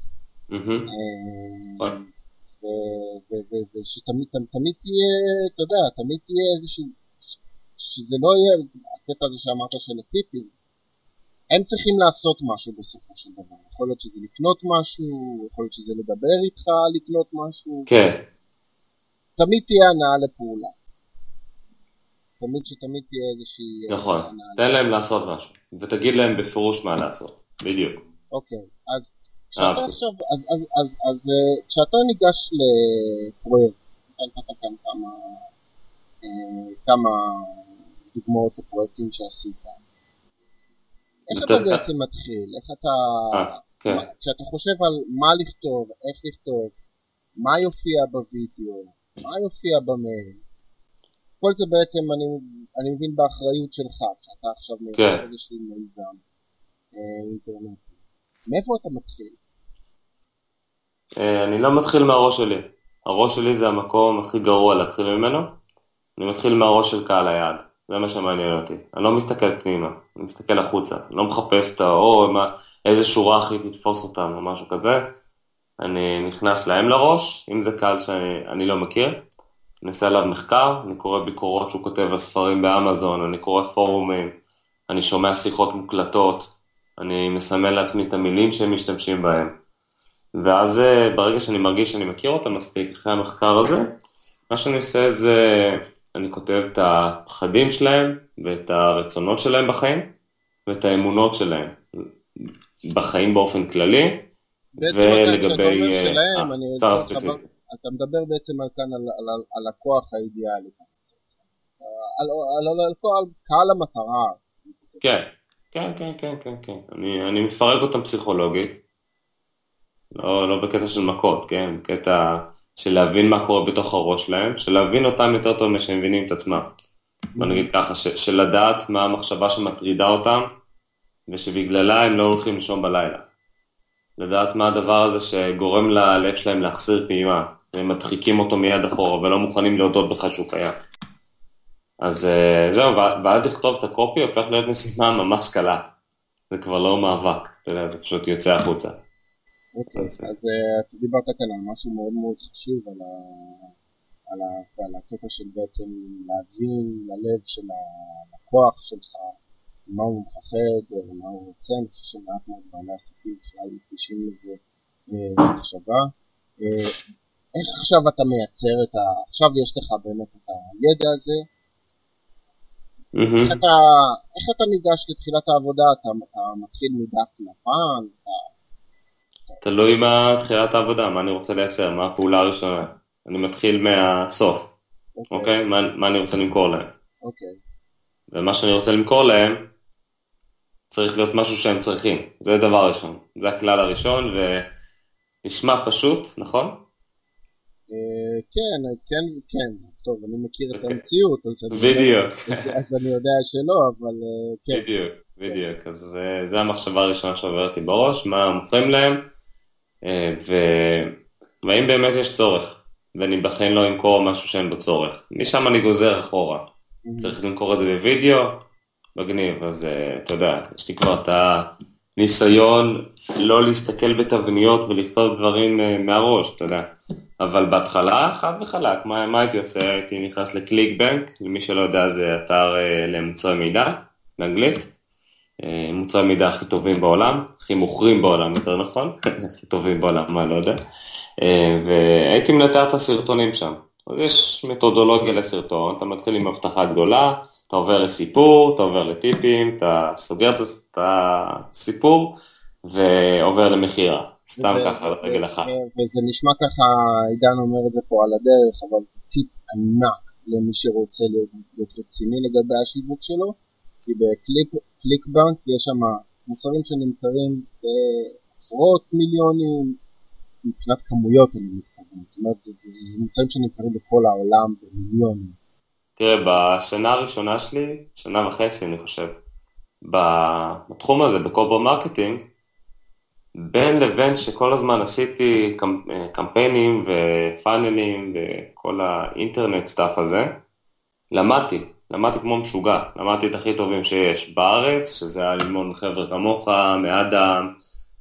ושתמיד תמיד תהיה, אתה יודע, תמיד תהיה איזשהו, שזה לא יהיה, הקטע הזה שאמרת של הטיפים, הם צריכים לעשות משהו בסופו של דבר. יכול להיות שזה לקנות משהו, יכול להיות שזה לדבר איתך, לקנות משהו. כן. תמיד תהיה הנאה לפעולה. תמיד שתמיד תהיה איזושהי... נכון, תן להם לעשות משהו, ותגיד להם בפירוש מה לעשות, בדיוק. אוקיי, אז כשאתה עכשיו, אז, אז, אז, אז כשאתה ניגש לפרויקט, נתת כאן כמה, כמה דוגמאות לפרויקטים שעשית, איך אתה בעצם מתחיל? איך אתה, כשאתה חושב על מה לכתוב, איך לכתוב, מה יופיע בווידאו, מה יופיע במייל, כל זה בעצם אני, אני מבין באחריות שלך, כשאתה עכשיו מייצר איזשהו מיזם אינטרנטי. מאיפה אתה מתחיל? אני לא מתחיל מהראש שלי. הראש שלי זה המקום הכי גרוע להתחיל ממנו. אני מתחיל מהראש של קהל היעד. זה מה שמעניין אותי. אני לא מסתכל פנימה, אני מסתכל החוצה. אני לא מחפש את האור, איזה שורה הכי תתפוס אותם או משהו כזה. אני נכנס להם לראש, אם זה קהל שאני לא מכיר. אני עושה עליו מחקר, אני קורא ביקורות שהוא כותב על ספרים באמזון, אני קורא פורומים, אני שומע שיחות מוקלטות, אני מסמן לעצמי את המילים שהם משתמשים בהם. ואז ברגע שאני מרגיש שאני מכיר אותם מספיק אחרי המחקר הזה, מה שאני עושה זה, אני כותב את הפחדים שלהם, ואת הרצונות שלהם בחיים, ואת האמונות שלהם בחיים באופן כללי, ולגבי הצער הספציפי. אתה מדבר בעצם על כאן, על, על, על, על הכוח האידיאלי, על, על, על, על, על קהל המטרה. כן, כן, כן, כן, כן, כן. אני, אני מפרק אותם פסיכולוגית, לא, לא בקטע של מכות, כן, בקטע של להבין מה קורה בתוך הראש שלהם, של להבין אותם יותר טוב משהם מבינים את עצמם. בוא נגיד ככה, ש, של לדעת מה המחשבה שמטרידה אותם, ושבגללה הם לא הולכים לישון בלילה. לדעת מה הדבר הזה שגורם ללב שלהם להחסיר פעימה, והם מדחיקים אותו מיד אחורה, ולא מוכנים להודות בכלל שהוא קיים. אז זהו, ועד לכתוב את הקופי, הופך להיות משימה ממש קלה. זה כבר לא מאבק, אתה יודע, זה פשוט יוצא החוצה. אוקיי, אז אתה דיברת כאן על משהו מאוד מאוד חשוב, על הקטע של בעצם להבין ללב של הלקוח שלך, מה הוא מפחד, מה הוא רוצה, אני חושב שמעט מאוד בעלי עסקים בכלל מפגישים לזה מחשבה. איך עכשיו אתה מייצר את ה... עכשיו יש לך באמת את הידע הזה, איך אתה, איך אתה ניגש לתחילת העבודה, אתה, אתה מתחיל מדף לבן, אתה... תלוי מה תחילת העבודה, מה אני רוצה לייצר, מה הפעולה הראשונה. אני מתחיל מהסוף, אוקיי? מה, מה אני רוצה למכור להם. אוקיי. ומה שאני רוצה למכור להם, צריך להיות משהו שהם צריכים. זה דבר ראשון. זה הכלל הראשון, ונשמע פשוט, נכון? כן, כן, כן. טוב, אני מכיר את המציאות. בדיוק. אז אני יודע שלא, אבל כן. בדיוק, בדיוק. אז זה המחשבה הראשונה שעוברת לי בראש, מה מוכרים להם, והאם באמת יש צורך. ואני בכן לא אמכור משהו שאין בו צורך. משם אני גוזר אחורה. צריך למכור את זה בווידאו, מגניב, אז אתה יודע, יש לי כבר את ניסיון לא להסתכל בתבניות ולכתוב דברים מהראש, אתה יודע. אבל בהתחלה, חד וחלק, מה, מה הייתי עושה? הייתי נכנס לקליק בנק, למי שלא יודע זה אתר למוצרי מידע, באנגלית. מוצרי מידע הכי טובים בעולם, הכי מוכרים בעולם, יותר נכון, הכי טובים בעולם, מה לא יודע. והייתי מנתח את הסרטונים שם. אז יש מתודולוגיה לסרטון, אתה מתחיל עם הבטחה גדולה, אתה עובר לסיפור, אתה עובר לטיפים, אתה סוגר את הסיפור ועובר למחירה. סתם ככה, רגל אחת. וזה נשמע ככה, עידן אומר את זה פה על הדרך, אבל טיפ ענק למי שרוצה להיות רציני לגבי השיווק שלו, כי בקליק בנק יש שם מוצרים שנמכרים בעשרות מיליונים, מבחינת כמויות אני מתכוון, זאת אומרת, זה מוצרים שנמכרים בכל העולם במיליונים. תראה, בשנה הראשונה שלי, שנה וחצי אני חושב, בתחום הזה, בקוברה מרקטינג, בין לבין שכל הזמן עשיתי קמפיינים ופאנלים וכל האינטרנט סטאפ הזה, למדתי, למדתי כמו משוגע, למדתי את הכי טובים שיש בארץ, שזה היה ללמוד חבר'ה כמוך, מאדם,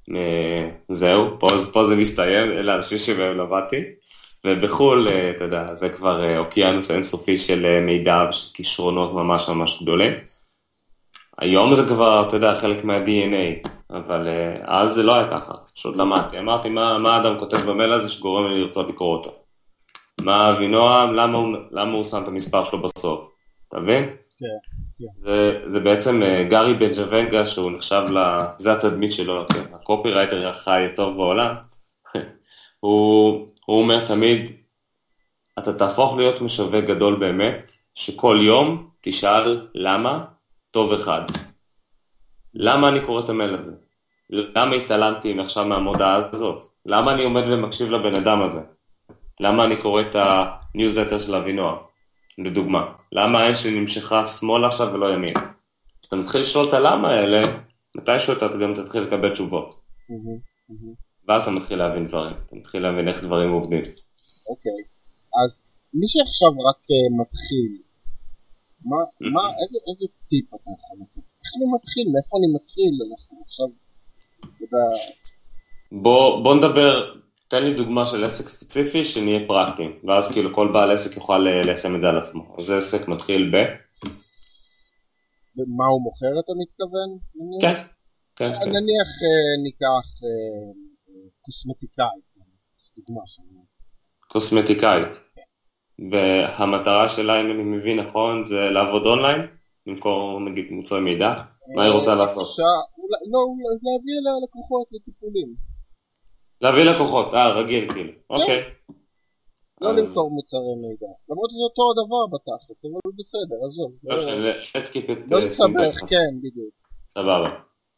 זהו, פה, פה זה מסתיים, אלה אנשים שבהם למדתי, ובחול, אתה יודע, זה כבר אוקיינוס אינסופי של מידע ושל כישרונות ממש ממש גדולים. היום זה כבר, אתה יודע, חלק מה-די אן איי, אבל אז זה לא היה ככה, פשוט למדתי. אמרתי, מה, מה האדם כותב במייל הזה שגורם לי לרצות לקרוא אותו? מה אבינועם, למה הוא, למה הוא שם את המספר שלו בסוף? אתה מבין? כן, כן. זה, זה בעצם גארי בנג'וונגה, שהוא נחשב ל... זה התדמית שלו, כן. הקופירייטר החי טוב בעולם. הוא, הוא אומר תמיד, אתה תהפוך להיות משווק גדול באמת, שכל יום תשאל למה טוב אחד. למה אני קורא את המייל הזה? למה התעלמתי עכשיו מהמודעה הזאת? למה אני עומד ומקשיב לבן אדם הזה? למה אני קורא את הניוזלטר של אבינועם? לדוגמה. למה האש שנמשכה שמאלה עכשיו ולא ימין? כשאתה מתחיל לשאול את הלמה האלה, מתישהו אתה גם תתחיל לקבל תשובות. ואז אתה מתחיל להבין דברים. אתה מתחיל להבין איך דברים עובדים. אוקיי. אז מי שעכשיו רק מתחיל, מה, מה, איזה, איזה טיפ אתה יכול לתת? איך אני מתחיל? מאיפה אני מתחיל? אנחנו עכשיו, יודע... בוא, בוא נדבר, תן לי דוגמה של עסק ספציפי שנהיה פרקטיים, ואז כאילו כל בעל עסק יוכל ליישם את זה על עצמו. אז זה עסק מתחיל ב... במה הוא מוכר, אתה מתכוון? כן, כן, כן. נניח ניקח קוסמטיקאית, דוגמה שלנו. קוסמטיקאית. והמטרה שלה, אם אני מבין נכון, זה לעבוד אונליין, למכור נגיד מוצרי מידע. מה היא רוצה לעשות? לא, להביא לקוחות לטיפולים. להביא לקוחות, אה, רגיל כאילו. אוקיי. לא למכור מוצרי מידע. למרות שזה אותו הדבר בתכלס, אבל בסדר, עזוב. let's keep it לא לסבך, כן, בדיוק. סבבה.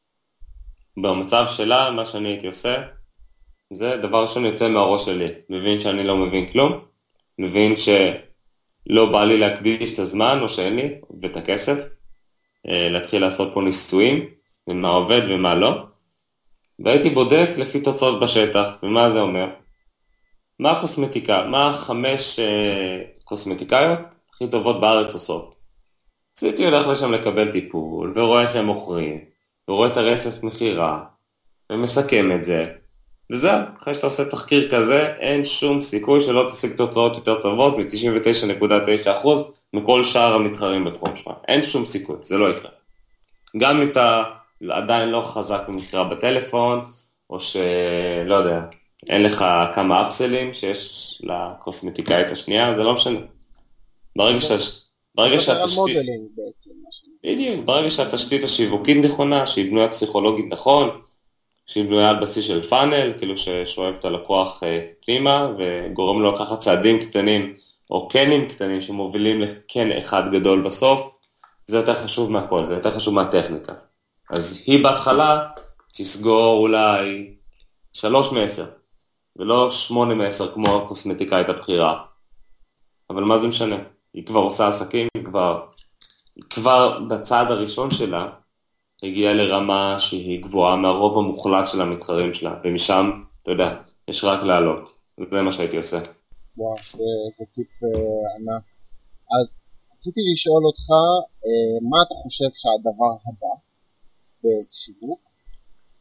במצב שלה, מה שאני הייתי עושה, זה דבר ראשון יוצא מהראש שלי. מבין שאני לא מבין כלום. מבין שלא בא לי להקדיש את הזמן, או שאין לי, ואת הכסף, להתחיל לעשות פה ניסויים, ומה עובד ומה לא, והייתי בודק לפי תוצאות בשטח, ומה זה אומר? מה הקוסמטיקה, מה החמש קוסמטיקאיות הכי טובות בארץ עושות? אז הייתי הולך לשם לקבל טיפול, ורואה איך הם מוכרים, ורואה את הרצף מחירה, ומסכם את זה, וזהו, אחרי שאתה עושה תחקיר כזה, אין שום סיכוי שלא תשיג תוצאות יותר טובות מ-תשעים ותשע נקודה תשע אחוז מכל שאר המתחרים בתחום שלך. אין שום סיכוי, זה לא יקרה. גם אם אתה עדיין לא חזק במחירה בטלפון, או שלא יודע, אין לך כמה אפסלים שיש לקוסמטיקאית השנייה, זה לא משנה. ברגע ש... ברגע שהתשתית... בדיוק, ברגע שהתשתית השיווקית נכונה, שהיא בנויה פסיכולוגית נכון, שהיא בנויה על בסיס של פאנל, כאילו ששואב את הלקוח פנימה, וגורם לו לקחת צעדים קטנים, או קנים קטנים, שמובילים לקן אחד גדול בסוף, זה יותר חשוב מהכל, זה יותר חשוב מהטכניקה. אז היא בהתחלה תסגור אולי שלוש מעשר, ולא שמונה מעשר כמו הקוסמטיקאית הבחירה. אבל מה זה משנה? היא כבר עושה עסקים, היא כבר, כבר בצעד הראשון שלה, הגיעה לרמה שהיא גבוהה מהרוב המוחלט של המתחרים שלה, ומשם, אתה יודע, יש רק לעלות. זה מה שהייתי עושה. וואו, זה, זה טיפ ענק. אז רציתי לשאול אותך, מה אתה חושב שהדבר הבא בשיווק,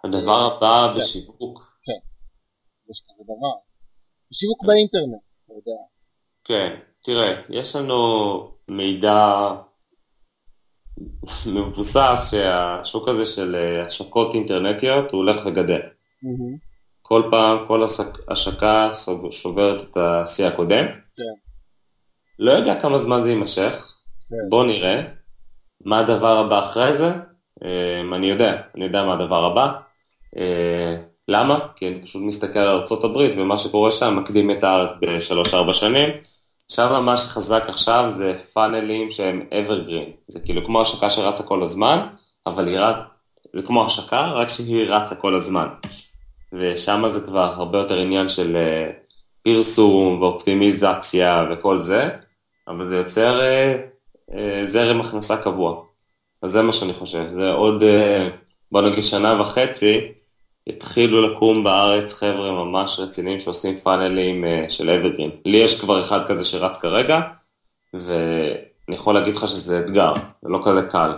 הדבר הבא בשיווק. כן, יש כזה דבר. בשיווק באינטרנט, אתה יודע. כן, תראה, יש לנו מידע מבוסס שהשוק הזה של השקות אינטרנטיות הוא הולך וגדל. כל פעם, כל השקה שוברת את השיא הקודם. כן. לא יודע כמה זמן זה יימשך. בוא נראה. מה הדבר הבא אחרי זה? אני יודע, אני יודע מה הדבר הבא. למה? כי אני פשוט מסתכל על ארצות הברית, ומה שקורה שם מקדים את הארץ בשלוש ארבע שנים. שם מה שחזק עכשיו זה פאנלים שהם evergreen. זה כאילו כמו השקה שרצה כל הזמן, אבל היא רצה, זה כמו השקה, רק שהיא רצה כל הזמן. ושם זה כבר הרבה יותר עניין של פרסום ואופטימיזציה וכל זה, אבל זה יוצר זרם הכנסה קבוע. אז זה מה שאני חושב. זה עוד, בוא נגיד שנה וחצי, התחילו לקום בארץ חבר'ה ממש רציניים שעושים פאנלים של אברגרין. לי יש כבר אחד כזה שרץ כרגע, ואני יכול להגיד לך שזה אתגר, זה לא כזה קל.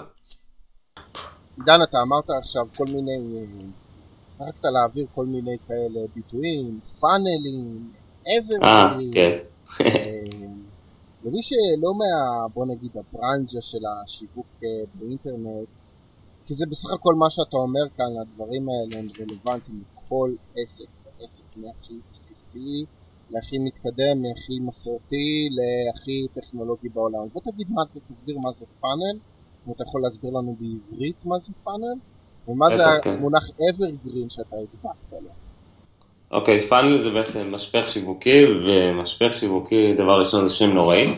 דן, אתה אמרת עכשיו כל מיני, הרגת להעביר כל מיני כאלה ביטויים, פאנלים, אברגרין. אה, כן. ומי שלא מה, בוא נגיד, הברנג'ה של השיווק באינטרנט, כי זה בסך הכל מה שאתה אומר כאן, הדברים האלה הם רלוונטיים לכל עסק, עסק מהכי בסיסי, להכי מתקדם, מהכי מסורתי, להכי טכנולוגי בעולם. בוא תגיד מה, תסביר מה זה פאנל, ואתה יכול להסביר לנו בעברית מה זה פאנל, ומה זה המונח evergreen שאתה הדבקת עליו. אוקיי, פאנל זה בעצם משפך שיווקי, ומשפך שיווקי דבר ראשון זה שם נוראי.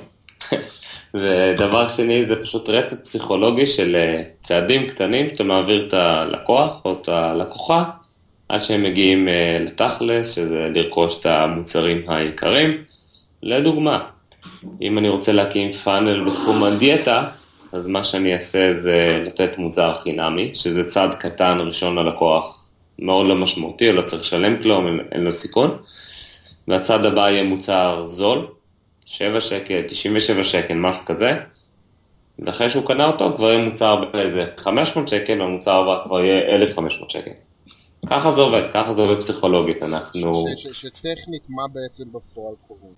ודבר שני זה פשוט רצף פסיכולוגי של צעדים קטנים, שאתה מעביר את הלקוח או את הלקוחה, עד שהם מגיעים לתכלס, שזה לרכוש את המוצרים העיקריים. לדוגמה, אם אני רוצה להקים פאנל בתחום הדיאטה, אז מה שאני אעשה זה לתת מוצר חינמי, שזה צעד קטן ראשון ללקוח, מאוד לא משמעותי, לא צריך לשלם כלום, אין לו סיכון. והצעד הבא יהיה מוצר זול, שבע שקל, תשעים ושבע שקל, משהו כזה, ואחרי שהוא קנה אותו כבר יהיה מוצר באיזה חמש מאות שקל, והמוצר הבא כבר יהיה אלף וחמש מאות שקל. ככה זה עובד, ככה זה עובד פסיכולוגית, אנחנו... שטכנית מה בעצם בפועל קורה?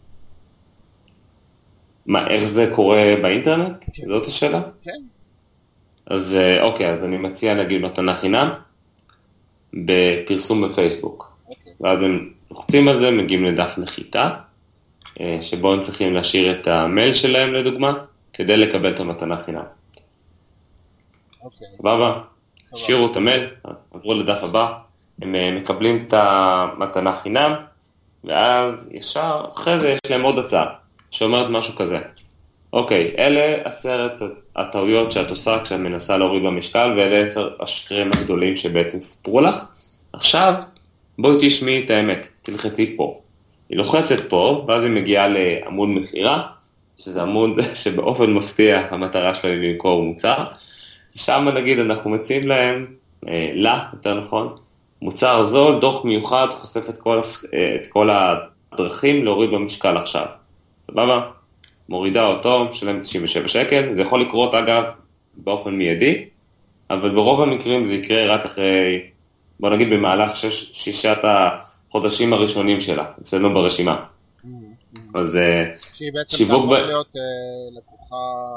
מה, איך זה קורה באינטרנט? זאת השאלה? כן. אז אוקיי, אז אני מציע להגיד מתנה חינם, בפרסום בפייסבוק. ואז הם לוחצים על זה, מגיעים לדף נחיתה, שבו הם צריכים להשאיר את המייל שלהם לדוגמה, כדי לקבל את המתנה חינם. אוקיי. סבבה, השאירו את המייל, עברו לדף הבא, הם מקבלים את המתנה חינם, ואז ישר, אחרי זה יש להם עוד הצעה, שאומרת משהו כזה. אוקיי, אלה עשרת הטעויות שאת עושה כשאת מנסה להוריד במשקל, ואלה עשר השקרים הגדולים שבעצם סיפרו לך. עכשיו, בואי תשמעי את האמת, תלחצי פה. היא לוחצת פה, ואז היא מגיעה לעמוד מחירה, שזה עמוד שבאופן מפתיע המטרה שלה היא למכור מוצר. שם נגיד אנחנו מציעים להם, אה, לה, יותר נכון, מוצר זול, דוח מיוחד, חושף את כל, את כל הדרכים להוריד במשקל עכשיו. סבבה? מורידה אותו, משלם תשעים ושבע שקל, זה יכול לקרות אגב באופן מיידי, אבל ברוב המקרים זה יקרה רק אחרי, בוא נגיד במהלך שש, שישת החודשים הראשונים שלה, אצלנו ברשימה. אז שהיא בעצם תעבור להיות לקוחה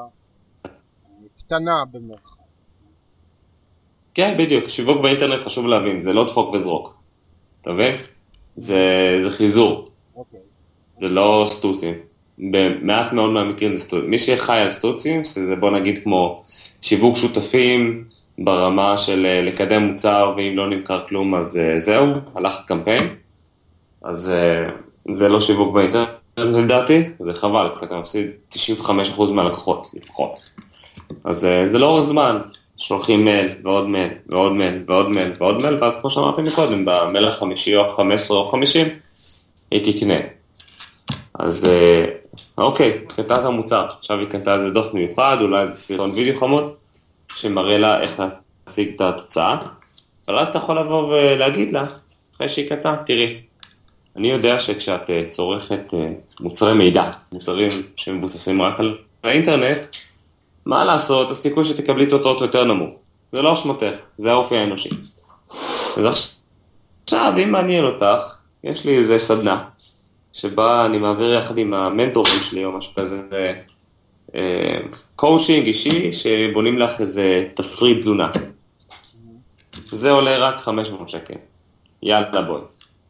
קטנה במרחב. כן, בדיוק, שיווק באינטרנט חשוב להבין, זה לא דפוק וזרוק. אתה מבין? זה, זה חיזור. אוקיי. זה לא סטוצים. במעט מאוד מהמקרים זה סטוצים. מי שחי על סטוצים, זה בוא נגיד כמו שיווק שותפים ברמה של לקדם מוצר, ואם לא נמכר כלום אז זהו, הלך הקמפיין. אז זה לא שיווק באינטרנט לדעתי, זה חבל, אתה מפסיד תשעים וחמישה אחוז מהלקוחות לפחות. אז זה לא אורך זמן. שולחים מייל ועוד מייל ועוד מייל ועוד מייל ועוד מייל, ואז כמו שאמרתי מקודם, במייל החמישי או חמש עשרה או חמישים, היא תקנה. אז אוקיי, קנתה את המוצר, עכשיו היא קנתה איזה דוח מיוחד, אולי איזה סרטון וידאו חמוד, שמראה לה איך להשיג את התוצאה, אבל אז אתה יכול לבוא ולהגיד לה, אחרי שהיא קנתה, תראי, אני יודע שכשאת צורכת מוצרי מידע, מוצרים שמבוססים רק על האינטרנט, מה לעשות, הסיכוי שתקבלי תוצאות יותר נמוך. זה לא אשמתך, זה האופי האנושי. אז עכשיו, אם מעניין אותך, יש לי איזה סדנה, שבה אני מעביר יחד עם המנטורים שלי, או משהו כזה, קואוצ'ינג אישי, שבונים לך איזה תפריט תזונה. זה עולה רק חמש מאות שקל. יאללה בואי.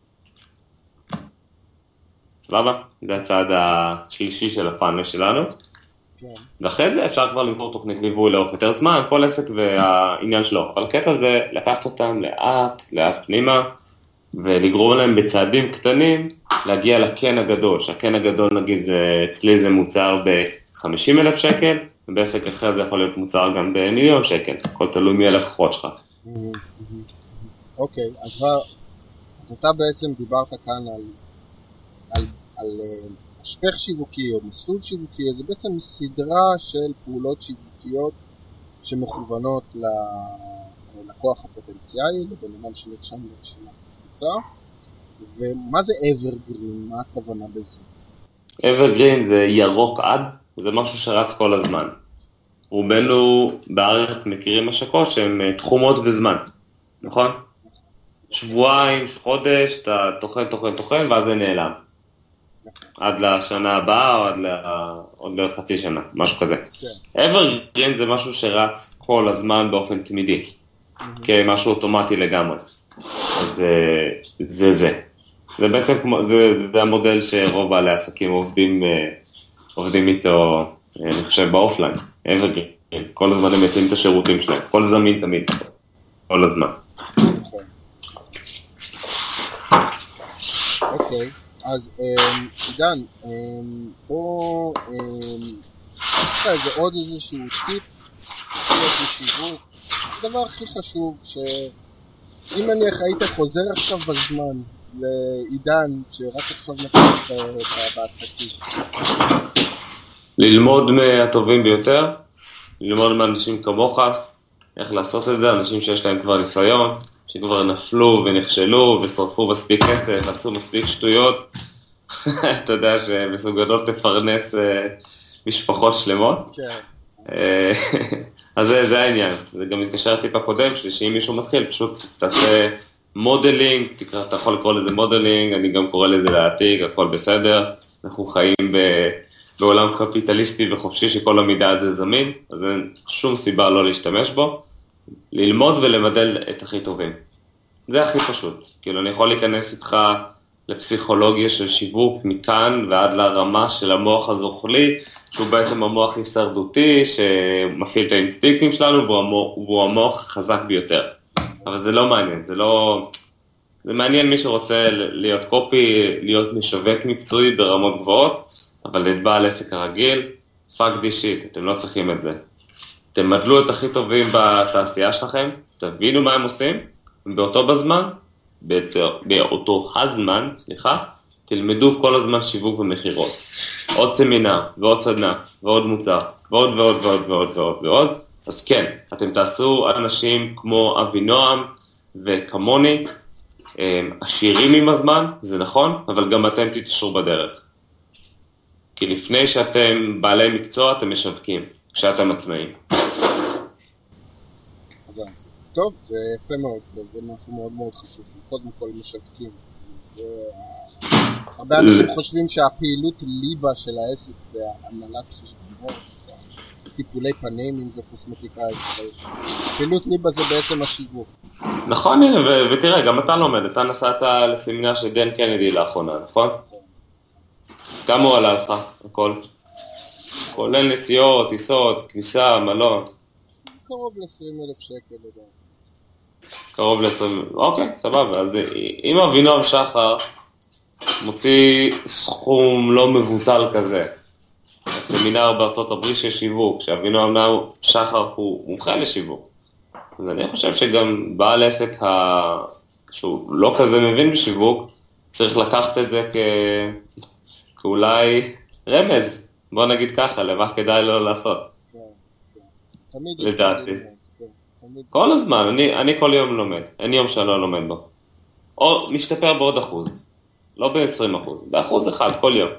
סבבה? זה הצעד השלישי של הפאנל שלנו. כן. ואחרי זה אפשר כבר למכור תוכנית ליווי לאורך יותר זמן, כל עסק והעניין שלו. אבל הקטע זה לקחת אותם לאט, לאט פנימה, ולגרום להם בצעדים קטנים להגיע לקן הגדול. שהקן הגדול נגיד זה, אצלי זה מוצר ב-חמישים אלף שקל, ובעסק אחר זה יכול להיות מוצר גם במיליון שקל. הכל תלוי מי הלקוחות שלך. אוקיי, אז אתה בעצם דיברת כאן על, על, על משפך שיווקי או מסלול שיווקי, זה בעצם סדרה של פעולות שיווקיות שמכוונות ללקוח הפוטנציאלי, לבן אדם שנרשם לרשימת הקבוצה. ומה זה evergreen? מה הכוונה בזה? evergreen זה ירוק עד, זה משהו שרץ כל הזמן. רובנו בארץ מכירים השקות שהן תחומות בזמן, נכון? שבועיים, חודש, אתה תוכן, תוכן, תוכן, ואז זה נעלם. עד לשנה הבאה או עד עוד לחצי שנה, משהו כזה. evergreen זה משהו שרץ כל הזמן באופן תמידי, כמשהו אוטומטי לגמרי. אז זה זה. זה בעצם כמו, זה, זה המודל שרוב בעלי העסקים עובדים, עובדים איתו, אני חושב, באופליין, evergreen. כל הזמן הם יוצאים את השירותים שלהם, כל זמין תמיד, כל הזמן. אוקיי, אז עידן, פה זה עוד איזשהו טיפ, שיווק, הדבר הכי חשוב, שאם אני היית חוזר עכשיו בזמן לעידן, שרק עכשיו נכנס בעסקים. ללמוד מהטובים ביותר, ללמוד מאנשים כמוך, איך לעשות את זה, אנשים שיש להם כבר ניסיון, שכבר נפלו ונכשלו ושרפו מספיק כסף, עשו מספיק שטויות, אתה יודע שמסוגלות לפרנס משפחות שלמות. כן. אז זה, זה העניין, זה גם מתקשר טיפה קודם, שאם מישהו מתחיל, פשוט תעשה מודלינג, תקרא, אתה יכול לקרוא לזה מודלינג, אני גם קורא לזה להעתיק, הכל בסדר, אנחנו חיים ב, בעולם קפיטליסטי וחופשי שכל המידע הזה זמין, אז אין שום סיבה לא להשתמש בו, ללמוד ולמדל את הכי טובים. זה הכי פשוט, כאילו אני יכול להיכנס איתך לפסיכולוגיה של שיווק מכאן ועד לרמה של המוח הזוכלי, שהוא בעצם המוח הישרדותי שמפעיל את האינסטינקטים שלנו, והוא המוח, והוא המוח החזק ביותר. אבל זה לא מעניין, זה לא... זה מעניין מי שרוצה להיות קופי, להיות משווק מקצועי ברמות גבוהות, אבל לבעל עסק הרגיל, fuck this shit, אתם לא צריכים את זה. תמדלו את הכי טובים בתעשייה שלכם, תבינו מה הם עושים, ובאותו בזמן, באותו, באותו הזמן, סליחה, תלמדו כל הזמן שיווק ומחירות. עוד סמינר, ועוד סדנה, ועוד מוצר, ועוד ועוד ועוד ועוד ועוד ועוד. אז כן, אתם תעשו אנשים כמו אבינועם וכמוני, עשירים עם הזמן, זה נכון, אבל גם אתם תתשרו בדרך. כי לפני שאתם בעלי מקצוע, אתם משווקים, כשאתם עצמאים. טוב, זה יפה מאוד, זה משהו מאוד מאוד חשוב, קודם כל משווקים. הרבה אנשים חושבים שהפעילות ליבה של העסק זה הנהלת חשבונות, טיפולי פנים, אם זה קוסמטיקה, פעילות ליבה זה בעצם השיווק. נכון, ותראה, גם אתה לומד, אתה נסעת לסמינר של דן קנדי לאחרונה, נכון? כמה הוא עלה לך, הכל? כולל נסיעות, טיסות, כניסה, מלון. קרוב ל-עשרים אלף שקל, לדעת. קרוב ל-עשרים, אוקיי, סבבה. אז אם אבינועם שחר מוציא סכום לא מבוטל כזה, הסמינר בארצות הברית של שיווק, שאבינועם שחר הוא מומחה לשיווק, אז אני חושב שגם בעל עסק ה... שהוא לא כזה מבין בשיווק, צריך לקחת את זה כ... כאולי רמז, בוא נגיד ככה, למה כדאי לו לעשות. לדעתי. כל הזמן, אני, אני כל יום לומד, אין יום שאני לא לומד בו. או משתפר בעוד אחוז, לא ב-עשרים אחוז, באחוז אחד, כל יום.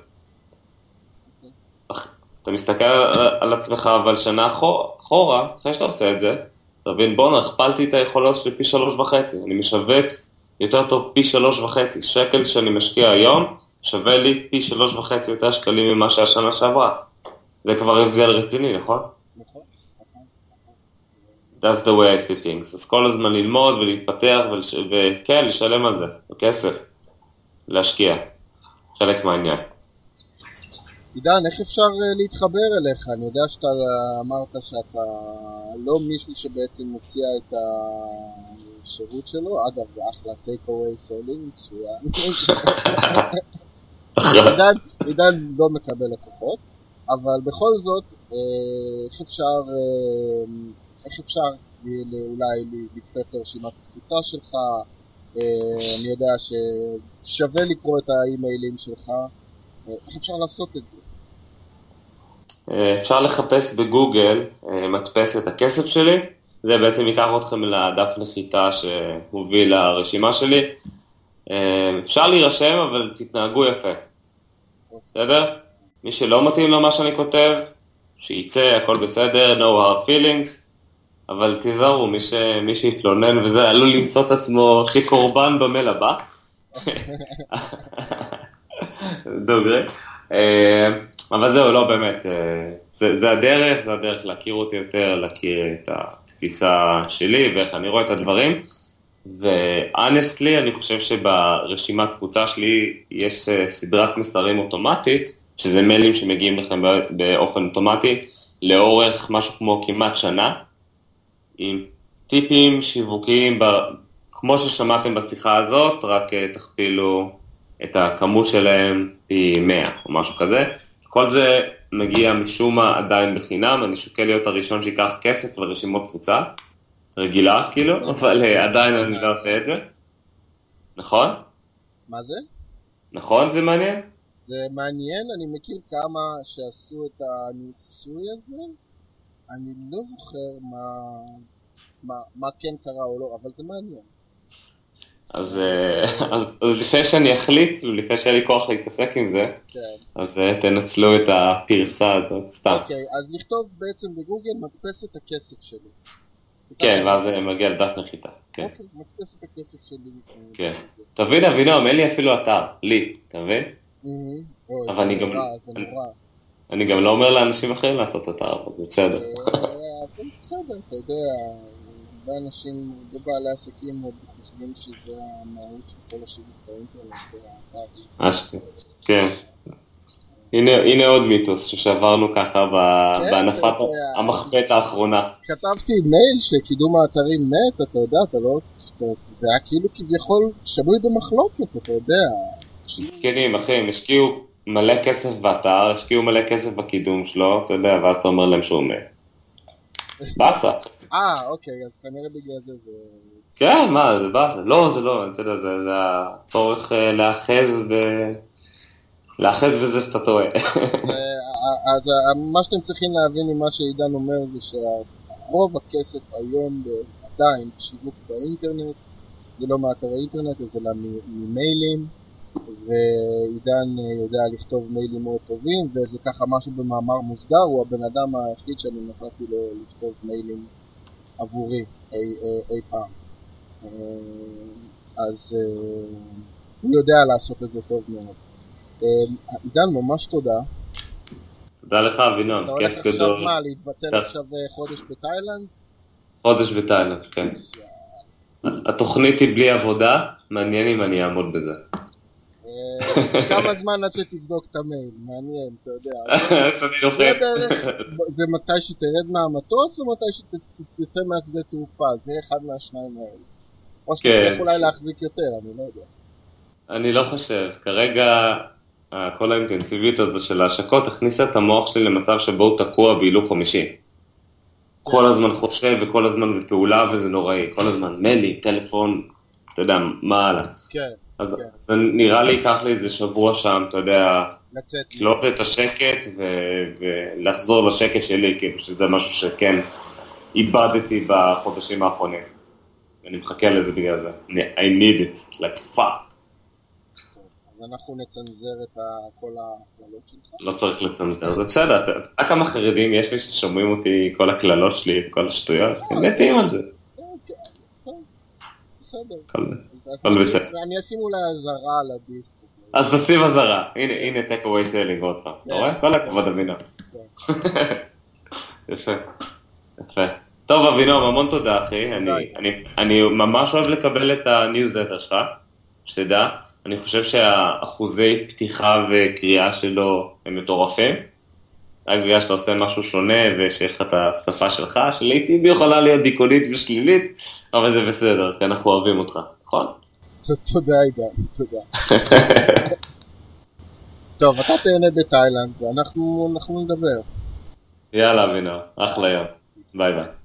אתה מסתכל על עצמך, אבל שנה אחורה, אחרי שאתה עושה את זה, אתה מבין, בוא נכפלתי את היכולות שלי פי שלוש וחצי, אני משווק יותר טוב פי שלוש וחצי, שקל שאני משקיע היום, שווה לי פי שלוש וחצי יותר שקלים ממה שהשנה שעברה. זה כבר הבדל רציני, נכון? נכון. That's the way I see things. אז כל הזמן ללמוד ולהתפתח ולש... וכן, לשלם על זה, בכסף, להשקיע, חלק מהעניין. עידן, איך אפשר להתחבר אליך? אני יודע שאתה אמרת שאתה לא מישהו שבעצם מציע את השירות שלו, אגב זה אחלה take away selling, עידן, עידן לא מקבל לקוחות, אבל בכל זאת, איך אפשר, איך אפשר אולי להצטרף לרשימת הקבוצה שלך, אני יודע ששווה לקרוא את האימיילים שלך, איך אפשר לעשות את זה? אפשר לחפש בגוגל מדפסת הכסף שלי, זה בעצם ייקח אתכם לדף נחיתה שהוביל לרשימה שלי. אפשר להירשם, אבל תתנהגו יפה. בסדר? מי שלא מתאים לו מה שאני כותב, שיצא, הכל בסדר, no hard feelings, אבל תיזהרו, מי, ש... מי שיתלונן וזה עלול למצוא את עצמו הכי קורבן במייל הבא. דוגרי. אבל זהו, לא באמת, זה, זה הדרך, זה הדרך להכיר אותי יותר, להכיר את התפיסה שלי ואיך אני רואה את הדברים. ו-honestly, אני חושב שברשימת קבוצה שלי יש סדרת מסרים אוטומטית, שזה מיילים שמגיעים לכם באופן אוטומטי, לאורך משהו כמו כמעט שנה, עם טיפים שיווקיים, כמו ששמעתם בשיחה הזאת, רק תכפילו את הכמות שלהם פי מאה או משהו כזה. כל זה מגיע משום מה עדיין בחינם, אני שוקל להיות הראשון שיקח כסף לרשימות קבוצה, רגילה כאילו, אבל עדיין אני לא עושה את זה. נכון? מה זה? נכון, זה מעניין? זה מעניין, אני מכיר כמה שעשו את הניסוי הזה, אני לא זוכר מה, מה, מה כן קרה או לא, אבל זה מעניין. אז, אז, אז לפני שאני אחליט, ולפני שיהיה לי כוח להתעסק עם זה, כן. אז תנצלו את הפרצה הזאת, סתם. אוקיי, אז לכתוב בעצם בגוגל מדפס את הכסף שלי. כן, ואז זה מגיע לדף נחיתה. כן. אוקיי, מדפס את הכסף שלי. כן. תבין, אבינום, אין לי אפילו אתר, לי, אתה מבין? אבל אני גם... אני גם לא אומר לאנשים אחרים לעשות אתר, זה בסדר. אבל בסדר, אתה יודע, הרבה אנשים, הרבה בעלי עסקים עוד חושבים שזה המהות של כל השיווק באינטרנט. כן. הנה עוד מיתוס ששברנו ככה בהנפת המחפת האחרונה. כתבתי מייל שקידום האתרים מת, אתה יודע, אתה לא... זה היה כאילו כביכול שבוי במחלוקת, אתה יודע. מסכנים, אחי, הם השקיעו מלא כסף באתר, השקיעו מלא כסף בקידום שלו, אתה יודע, ואז אתה אומר להם שהוא מת. באסה. אה, אוקיי, אז כנראה בגלל זה זה... כן, מה, זה באסה. לא, זה לא, אתה יודע, זה הצורך לאחז ב... לאחז בזה שאתה טועה. אז מה שאתם צריכים להבין ממה שעידן אומר זה שרוב הכסף היום עדיין שיווק באינטרנט, זה לא מאתרי אינטרנט, זה אלא ממיילים, ועידן יודע לכתוב מיילים מאוד טובים, וזה ככה משהו במאמר מוסגר, הוא הבן אדם היחיד שאני נתתי לו לכתוב מיילים עבורי אי, אי, אי פעם. אז הוא יודע לעשות את זה טוב מאוד. עידן, ממש תודה. תודה לך, אבינון, כיף גדול. אתה הולך עכשיו מה, להתבטל עכשיו חודש בתאילנד? חודש בתאילנד, כן. התוכנית היא בלי עבודה, מעניין אם אני אעמוד בזה. כמה זמן עד שתבדוק את המייל, מעניין, אתה יודע. זה מתי שתרד מהמטוס או מתי שתצא מהשדה תעופה, זה אחד מהשניים האלה. או שתצטרך אולי להחזיק יותר, אני לא יודע. אני לא חושב, כרגע כל האינטנסיביות הזו של ההשקות הכניסה את המוח שלי למצב שבו הוא תקוע בהילוך חמישי. כל הזמן חושב וכל הזמן בפעולה וזה נוראי, כל הזמן מיילים, טלפון, אתה יודע, מה הלאה. כן. אז זה נראה לי ייקח לי איזה שבוע שם, אתה יודע, לצאת. לא את השקט ולחזור לשקט שלי, כאילו שזה משהו שכן איבדתי בחודשים האחרונים. אני מחכה לזה בגלל זה. I need it, like fuck. אנחנו נצנזר את כל הכללות שלך. לא צריך לצנזר, זה בסדר, אתה יודע כמה חרדים יש לי ששומעים אותי כל הכללות שלי, כל השטויות, הם מתים על זה. בסדר. כל בסדר. אני אשים אולי הזרה על הדיסק. אז תשים הזרה, הנה take away selling עוד פעם, אתה רואה? כל הכבוד אבינום. יפה, יפה. טוב אבינום, המון תודה אחי, אני ממש אוהב לקבל את הניוזלטר שלך, שתדע, אני חושב שהאחוזי פתיחה וקריאה שלו הם מטורפים, רק בגלל שאתה עושה משהו שונה ושיש לך את השפה שלך, שלעיתים יכולה להיות דיכאונית ושלילית, אבל זה בסדר, כי אנחנו אוהבים אותך, נכון? תודה עידן, תודה. טוב, אתה תהנה בתאילנד ואנחנו נדבר. יאללה אבינום, אחלה יום, ביי ביי.